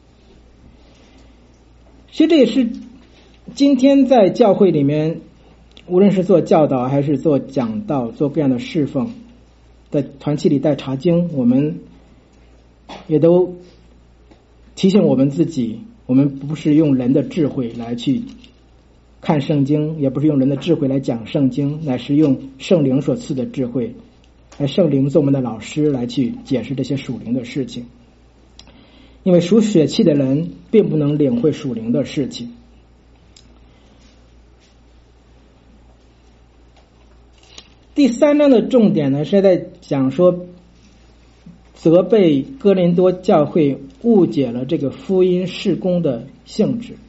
其实这也是今天在教会里面，无论是做教导还是做讲道，做各样的侍奉，在团契里带查经，我们也都提醒我们自己，我们不是用人的智慧来去看圣经，也不是用人的智慧来讲圣经，乃是用圣灵所赐的智慧，来圣灵做我们的老师来去解释这些属灵的事情。因为属血气的人并不能领会属灵的事情。第三章的重点呢，是在讲说责备哥林多教会误解了这个福音事工的性质。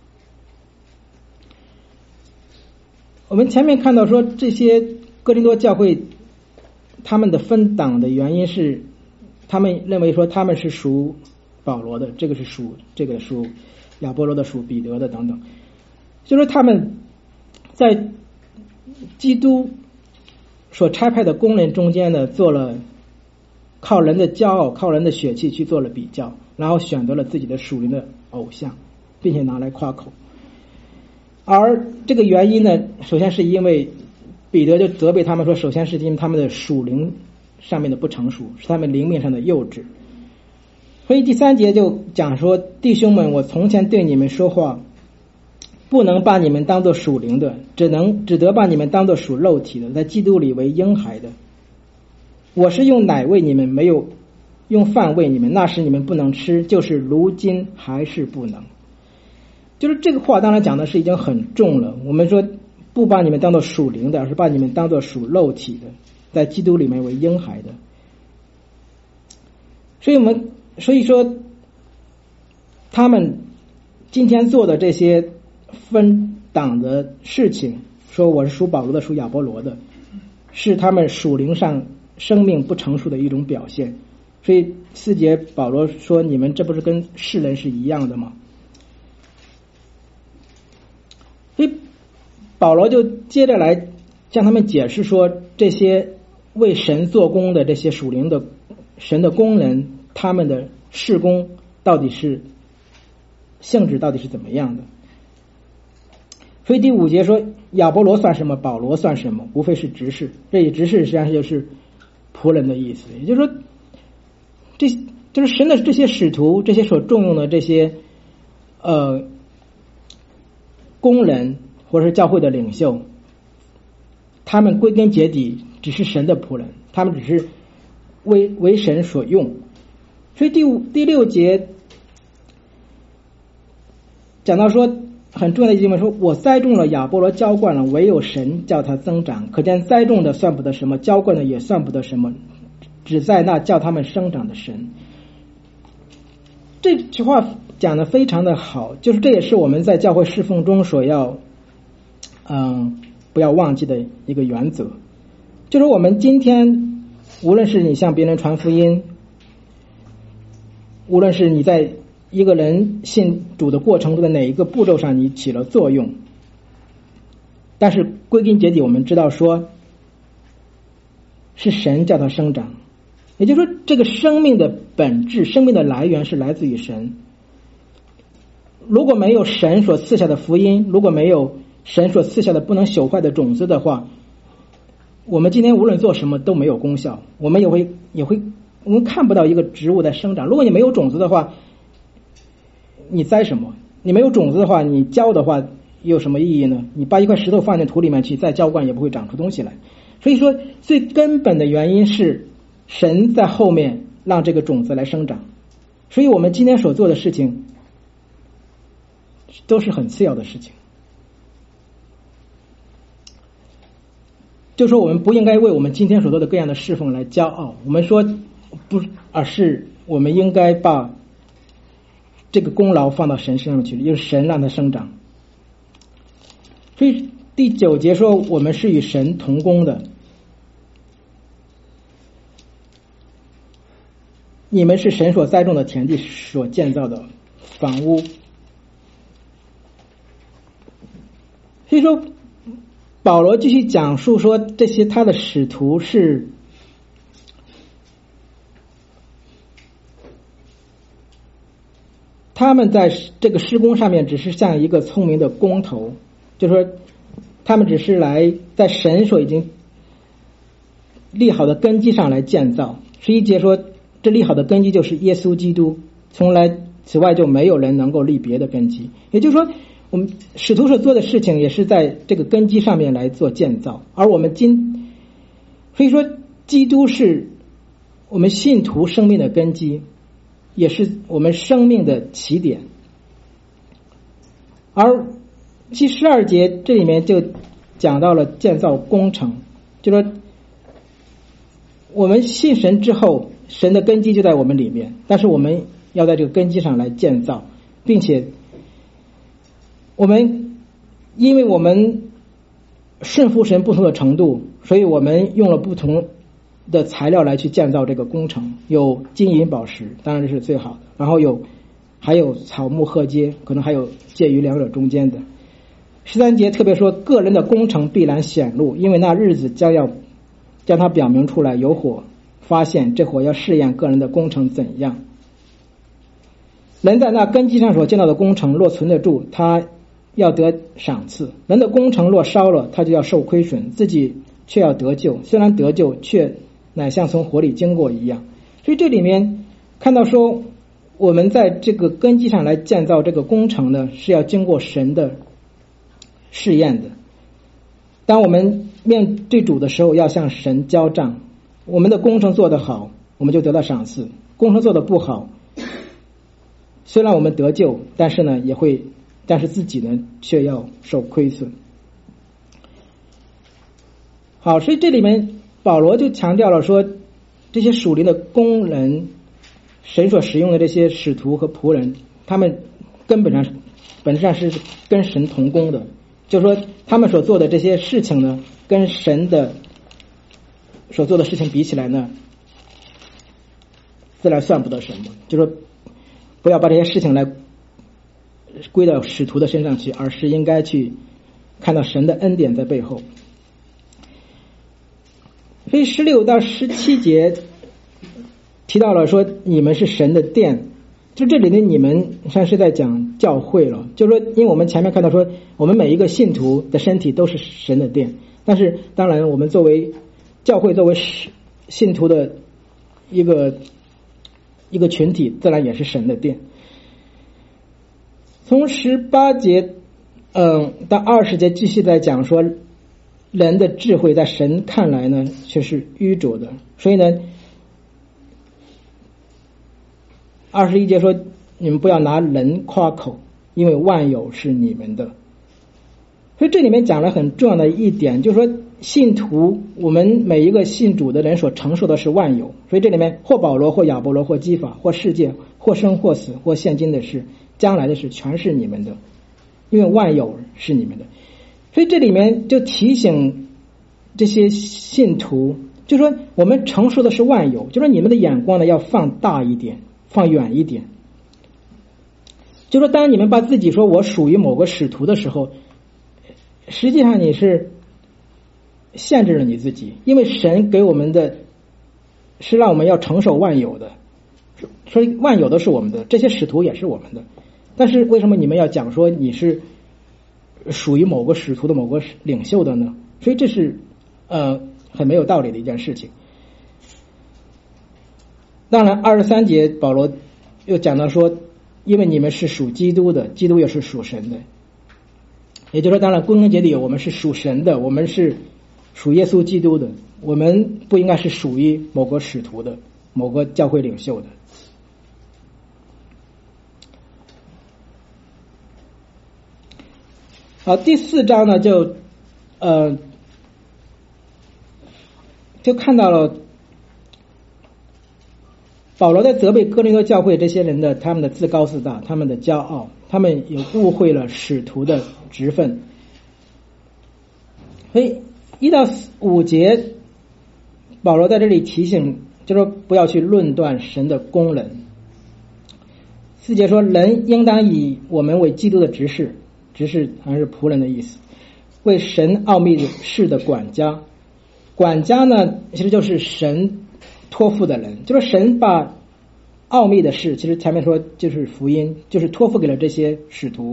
我们前面看到说，这些哥林多教会他们的分党的原因是，他们认为说他们是属保罗的，这个是属这个属亚波罗的，属彼得的等等，就是他们在基督所差派的工人中间呢，做了靠人的骄傲，靠人的血气去做了比较，然后选择了自己的属灵的偶像，并且拿来夸口。而这个原因呢，首先是因为彼得就责备他们说，首先是因为他们的属灵上面的不成熟，是他们灵命上的幼稚。所以第三节就讲说，弟兄们，我从前对你们说话，不能把你们当作属灵的，只能只得把你们当作属肉体的，在基督里为婴孩的。我是用奶喂你们，没有用饭喂你们，那时你们不能吃，就是如今还是不能。就是这个话当然讲的是已经很重了，我们说不把你们当作属灵的，而是把你们当作属肉体的，在基督里面为婴孩的。所以我们所以说他们今天做的这些分党的事情，说我是属保罗的，属亚波罗的，是他们属灵上生命不成熟的一种表现。所以四节保罗说，你们这不是跟世人是一样的吗？所以保罗就接着来向他们解释说，这些为神做工的这些属灵的神的工人，他们的事工到底是性质到底是怎么样的。所以第五节说亚波罗算什么，保罗算什么，无非是执事。这里执事实际上就是仆人的意思，也就是说这就是神的这些使徒，这些所重用的这些呃工人或者是教会的领袖，他们归根结底只是神的仆人，他们只是为为神所用。所以第五第六节讲到说很重要的一句话，说我栽种了，亚波罗浇灌了，唯有神叫他增长。可见栽种的算不得什么，浇灌的也算不得什么，只在那叫他们生长的神。这句话讲得非常的好，就是这也是我们在教会侍奉中所要嗯不要忘记的一个原则，就是我们今天无论是你向别人传福音，无论是你在一个人信主的过程中的哪一个步骤上你起了作用，但是归根结底我们知道说是神叫他生长，也就是说这个生命的本质，生命的来源是来自于神。如果没有神所赐下的福音，如果没有神所赐下的不能朽坏的种子的话，我们今天无论做什么都没有功效，我们也会也会我们看不到一个植物在生长。如果你没有种子的话，你栽什么？你没有种子的话，你浇的话有什么意义呢？你把一块石头放进土里面去，再浇灌也不会长出东西来。所以说最根本的原因是神在后面让这个种子来生长。所以我们今天所做的事情都是很次要的事情，就说我们不应该为我们今天所做的各样的侍奉来骄傲，我们说不，而是我们应该把这个功劳放到神身上去，就是神让它生长。所以第九节说我们是与神同工的，你们是神所栽种的田地，所建造的房屋。所以说保罗继续讲述说这些他的使徒是他们在这个施工上面只是像一个聪明的工头，就是说他们只是来在神所已经立好的根基上来建造。十一节说这立好的根基就是耶稣基督，从来此外就没有人能够立别的根基。也就是说我们使徒所做的事情也是在这个根基上面来做建造，而我们今所以说基督是我们信徒生命的根基，也是我们生命的起点。而第十二节这里面就讲到了建造工程，就说我们信神之后，神的根基就在我们里面，但是我们要在这个根基上来建造，并且我们因为我们顺服神不同的程度，所以我们用了不同的材料来去建造这个工程，有金银宝石，当然是最好的，然后有还有草木禾秸，可能还有介于两者中间的。十三节特别说个人的工程必然显露，因为那日子将要将它表明出来，有火发现，这火要试验个人的工程怎样。人在那根基上所建造的工程若存得住，他要得赏赐；人的工程若烧了，他就要受亏损，自己却要得救，虽然得救，却乃像从火里经过一样。所以这里面看到说我们在这个根基上来建造这个工程呢，是要经过神的试验的。当我们面对主的时候，要向神交账。我们的工程做得好，我们就得到赏赐；工程做得不好，虽然我们得救，但是呢也会但是自己呢却要受亏损。好，所以这里面保罗就强调了说，这些属灵的工人，神所使用的这些使徒和仆人，他们根本上本质上是跟神同工的，就是说他们所做的这些事情呢，跟神的所做的事情比起来呢，自然算不得什么。就是说不要把这些事情来归到使徒的身上去，而是应该去看到神的恩典在背后。所以十六到十七节提到了说你们是神的殿，就就这里的你们像是在讲教会了，就是说，因为我们前面看到说，我们每一个信徒的身体都是神的殿，但是当然，我们作为教会，作为信徒的一个一个群体，自然也是神的殿。从十八节，嗯，到二十节继续在讲说，人的智慧在神看来呢，却是愚拙的，所以呢。二十一节说，你们不要拿人夸口，因为万有是你们的。所以这里面讲了很重要的一点，就是说信徒，我们每一个信主的人所承受的是万有。所以这里面或保罗，或亚波罗，或基法，或世界，或生或死，或现今的事，将来的事，全是你们的，因为万有是你们的。所以这里面就提醒这些信徒，就说我们承受的是万有，就说你们的眼光呢要放大一点，放远一点。就说当你们把自己说我属于某个使徒的时候，实际上你是限制了你自己，因为神给我们的是让我们要承受万有的，所以万有的是我们的，这些使徒也是我们的。但是为什么你们要讲说你是属于某个使徒的某个领袖的呢？所以这是呃很没有道理的一件事情。当然二十三节保罗又讲到说，因为你们是属基督的，基督也是属神的，也就是说当然归根结底我们是属神的，我们是属耶稣基督的，我们不应该是属于某个使徒的，某个教会领袖的。好，第四章呢就呃就看到了保罗在责备哥林多教会这些人的他们的自高自大，他们的骄傲，他们也误会了使徒的职分。所以一到五节保罗在这里提醒，就说不要去论断神的功能。四节说人应当以我们为基督的执事，执事还是仆人的意思，为神奥秘事的管家。管家呢其实就是神托付的人，就是神把奥秘的事，其实前面说就是福音，就是托付给了这些使徒。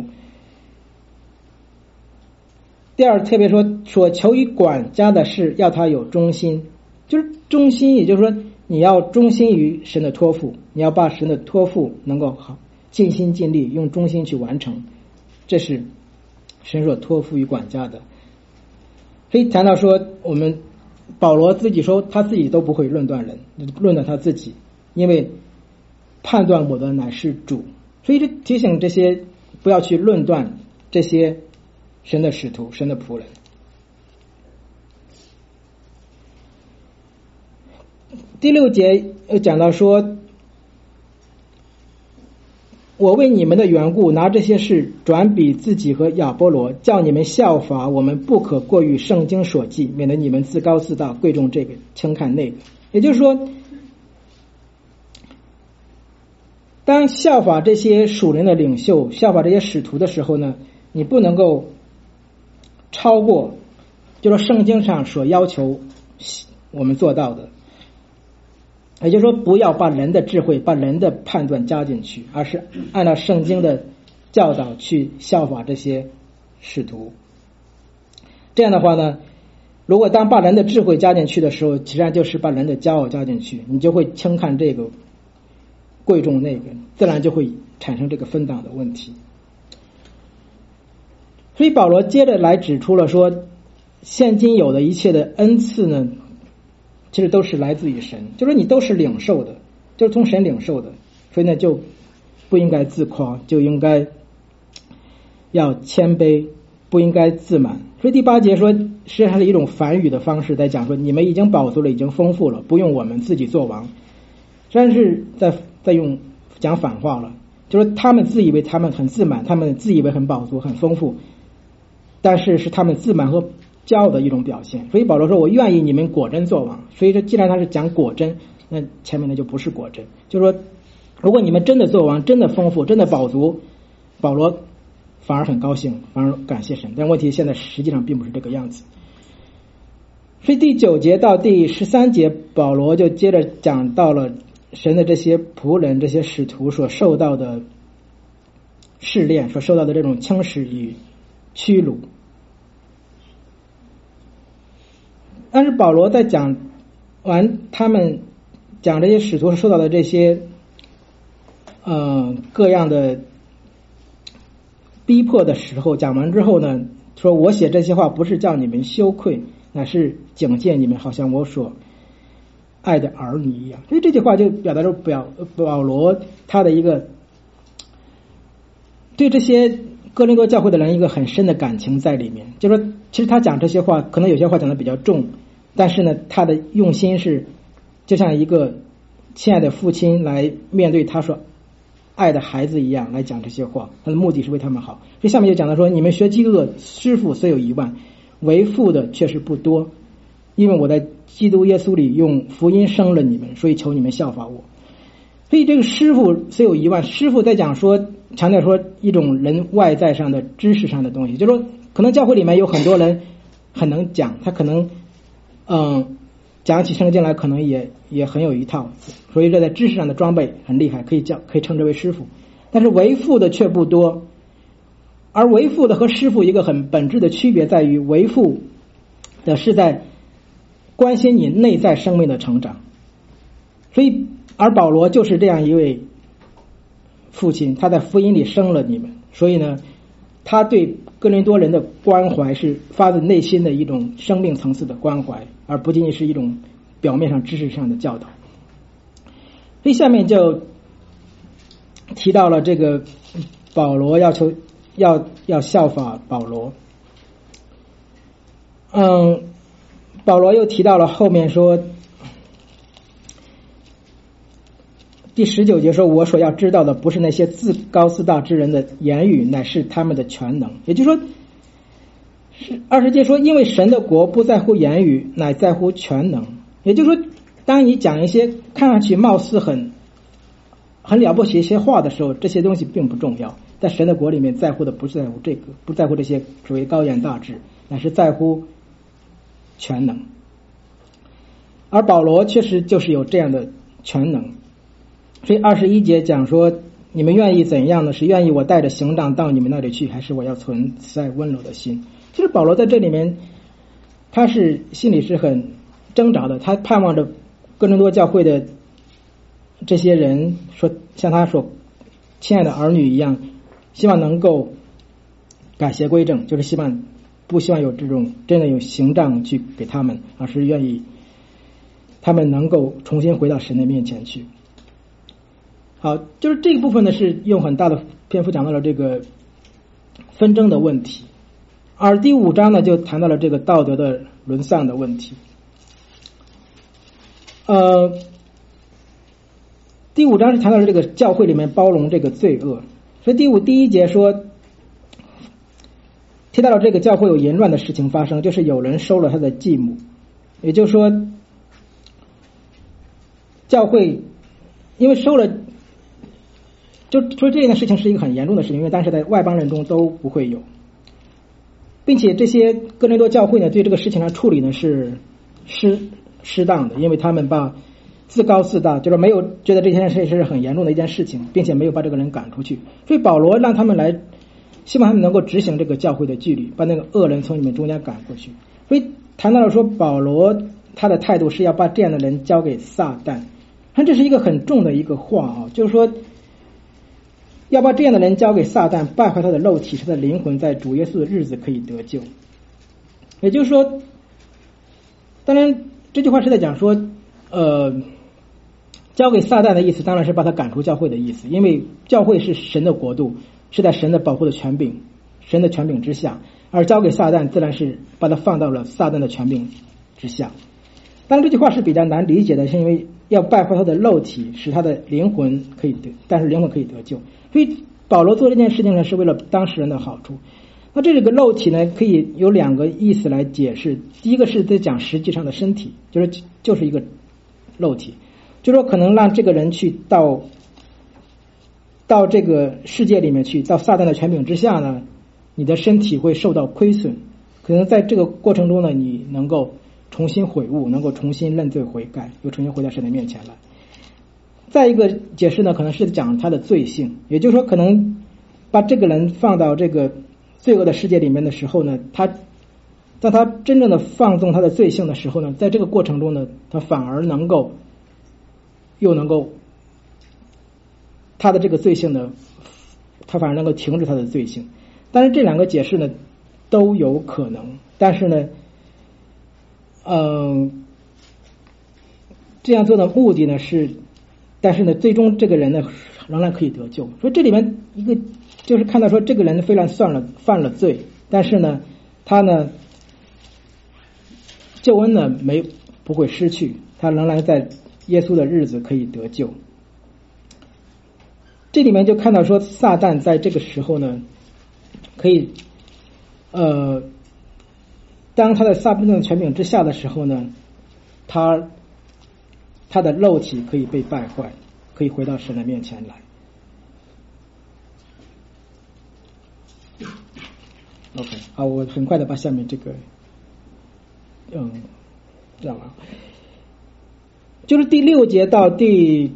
第二特别说所求于管家的事，要他有忠心，就是忠心，也就是说你要忠心于神的托付，你要把神的托付能够好尽心尽力用忠心去完成，这是神所托付于管家的。所以谈到说我们保罗自己说他自己都不会论断人，论断他自己，因为判断我的乃是主，所以就提醒这些不要去论断这些神的使徒，神的仆人。第六节又讲到说，我为你们的缘故拿这些事转比自己和亚波罗，叫你们效法我们，不可过于圣经所记，免得你们自高自大，贵重这个轻看那个。也就是说，当效法这些属灵的领袖，效法这些使徒的时候呢，你不能够超过就是圣经上所要求我们做到的，也就是说不要把人的智慧把人的判断加进去，而是按照圣经的教导去效法这些使徒。这样的话呢，如果当把人的智慧加进去的时候，实际上就是把人的骄傲加进去，你就会轻看这个贵重那个，自然就会产生这个分党的问题。所以保罗接着来指出了说，现今有的一切的恩赐呢，其实都是来自于神，就是你都是领受的，就是从神领受的，所以呢就不应该自夸，就应该要谦卑，不应该自满。所以第八节说实际上是一种反语的方式，在讲说你们已经饱足了，已经丰富了，不用我们自己做王，但是在在用讲反话了，就是他们自以为他们很自满，他们自以为很饱足很丰富，但是是他们自满和骄傲的一种表现。所以保罗说我愿意你们果真做王，所以说既然他是讲果真，那前面的就不是果真，就是说如果你们真的做王，真的丰富，真的饱足，保罗反而很高兴，反而感谢神，但问题现在实际上并不是这个样子。所以第九节到第十三节保罗就接着讲到了神的这些仆人、这些使徒所受到的试炼，所受到的这种轻视与屈辱。但是保罗在讲完他们讲这些使徒受到的这些呃各样的逼迫的时候，讲完之后呢，说我写这些话不是叫你们羞愧，乃是警戒你们，好像我所爱的儿女一样。所以这句话就表达出表保罗他的一个对这些哥林多教会的人一个很深的感情在里面。就是说其实他讲这些话可能有些话讲的比较重，但是呢他的用心是就像一个亲爱的父亲来面对他所爱的孩子一样来讲这些话，他的目的是为他们好。所以下面就讲到说，你们学基督的师傅虽有一万，为父的确实不多，因为我在基督耶稣里用福音生了你们，所以求你们效法我。所以这个师傅虽有一万，师傅在讲说强调说一种人外在上的知识上的东西，就是说可能教会里面有很多人很能讲，他可能嗯讲起圣经来可能也也很有一套，所以这在知识上的装备很厉害，可以叫可以称之为师傅。但是为父的却不多，而为父的和师傅一个很本质的区别在于，为父的是在关心你内在生命的成长，所以而保罗就是这样一位父亲，他在福音里生了你们，所以呢他对哥林多人的关怀是发自内心的一种生命层次的关怀，而不仅仅是一种表面上知识上的教导。所以下面就提到了这个保罗要求要要效法保罗。嗯，保罗又提到了后面说第十九节说，我所要知道的不是那些自高自大之人的言语，乃是他们的全能。也就是说是二十节说，因为神的国不在乎言语，乃在乎全能。也就是说当你讲一些看上去貌似很很了不起一些话的时候，这些东西并不重要，在神的国里面在乎的不是在乎这个，不在乎这些所谓高言大志，乃是在乎全能。而保罗确实就是有这样的全能。所以二十一节讲说，你们愿意怎样呢？是愿意我带着刑杖到你们那里去，还是我要存慈爱温柔的心？其实保罗在这里面他是心里是很挣扎的，他盼望着哥林多教会的这些人说像他所亲爱的儿女一样，希望能够改邪归正，就是希望不希望有这种真的有刑杖去给他们，而是愿意他们能够重新回到神的面前去。好，就是这一部分呢是用很大的篇幅讲到了这个纷争的问题，而第五章呢就谈到了这个道德的沦丧的问题。呃，第五章是谈到了这个教会里面包容这个罪恶，所以第五第一节说提到了这个教会有淫乱的事情发生，就是有人收了他的继母，也就是说教会因为收了，就说这件事情是一个很严重的事情，因为当时在外邦人中都不会有，并且这些哥林多教会呢对这个事情的处理呢是失适当的，因为他们把自高自大，就是没有觉得这件事是很严重的一件事情，并且没有把这个人赶出去，所以保罗让他们来，希望他们能够执行这个教会的纪律，把那个恶人从你们中间赶过去。所以谈到了说保罗他的态度是要把这样的人交给撒旦，看这是一个很重的一个话啊，就是说要把这样的人交给撒旦，败坏他的肉体，使他的灵魂在主耶稣的日子可以得救。也就是说，当然这句话是在讲说呃，交给撒旦的意思当然是把他赶出教会的意思，因为教会是神的国度，是在神的保护的权柄，神的权柄之下，而交给撒旦自然是把他放到了撒旦的权柄之下。当然这句话是比较难理解的，是因为要败坏他的肉体，使他的灵魂可以得，但是灵魂可以得救。所以保罗做这件事情呢是为了当事人的好处。那这个肉体呢可以有两个意思来解释，第一个是在讲实际上的身体，就是就是一个肉体，就是说可能让这个人去到到这个世界里面去，到撒旦的权柄之下呢，你的身体会受到亏损，可能在这个过程中呢你能够重新悔悟，能够重新认罪悔改，又重新回到神的面前来。 再一个解释呢，可能是讲他的罪性，也就是说，可能把这个人放到这个罪恶的世界里面的时候呢，他当他真正的放纵他的罪性的时候呢，在这个过程中呢，他反而能够又能够他的这个罪性呢，他反而能够停止他的罪性。当然，这两个解释呢都有可能，但是呢，嗯、呃，这样做的目的呢是。但是呢，最终这个人呢仍然可以得救。所以这里面一个就是看到说，这个人虽然算了犯了罪，但是呢，他呢救恩呢没不会失去，他仍然在耶稣的日子可以得救。这里面就看到说，撒旦在这个时候呢，可以呃，当他在撒旦的权柄之下的时候呢，他。他的肉体可以被败坏，可以回到神的面前来。OK， 好，我很快的把下面这个，嗯，这样啊，就是第六节到第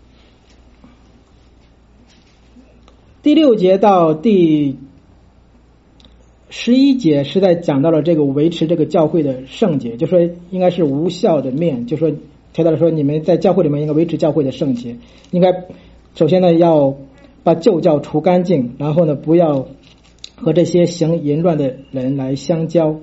第六节到第十一节是在讲到了这个维持这个教会的圣洁，就说应该是无效的面，就说。提到了说，你们在教会里面应该维持教会的圣洁，应该首先呢要把旧教除干净，然后呢不要和这些行淫乱的人来相交。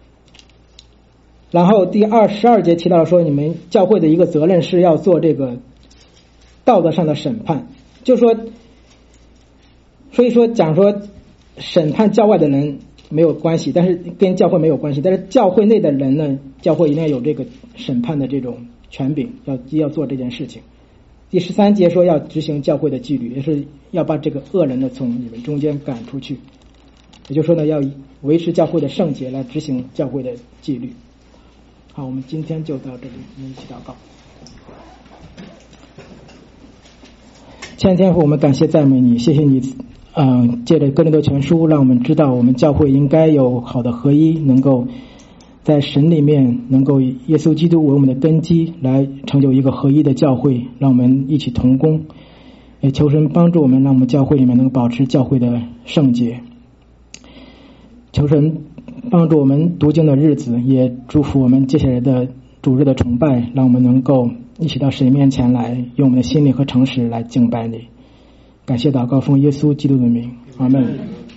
然后第二十二节提到了说，你们教会的一个责任是要做这个道德上的审判，就说，所以说讲说审判教外的人没有关系，但是跟教会没有关系，但是教会内的人呢，教会一定要有这个审判的这种权柄，要要做这件事情。第十三节说要执行教会的纪律，也是要把这个恶人呢从你们中间赶出去，也就是说呢要维持教会的圣洁来执行教会的纪律。好，我们今天就到这里，我们一起祷告。亲爱的天父，我们感谢赞美你，谢谢你嗯、呃，借着哥林多前书让我们知道我们教会应该有好的合一，能够在神里面能够以耶稣基督为我们的根基，来成就一个合一的教会，让我们一起同工。也求神帮助我们，让我们教会里面能够保持教会的圣洁。求神帮助我们读经的日子，也祝福我们接下来的主日的崇拜，让我们能够一起到神面前来，用我们的心灵和诚实来敬拜你。感谢祷告，奉耶稣基督的名，阿们。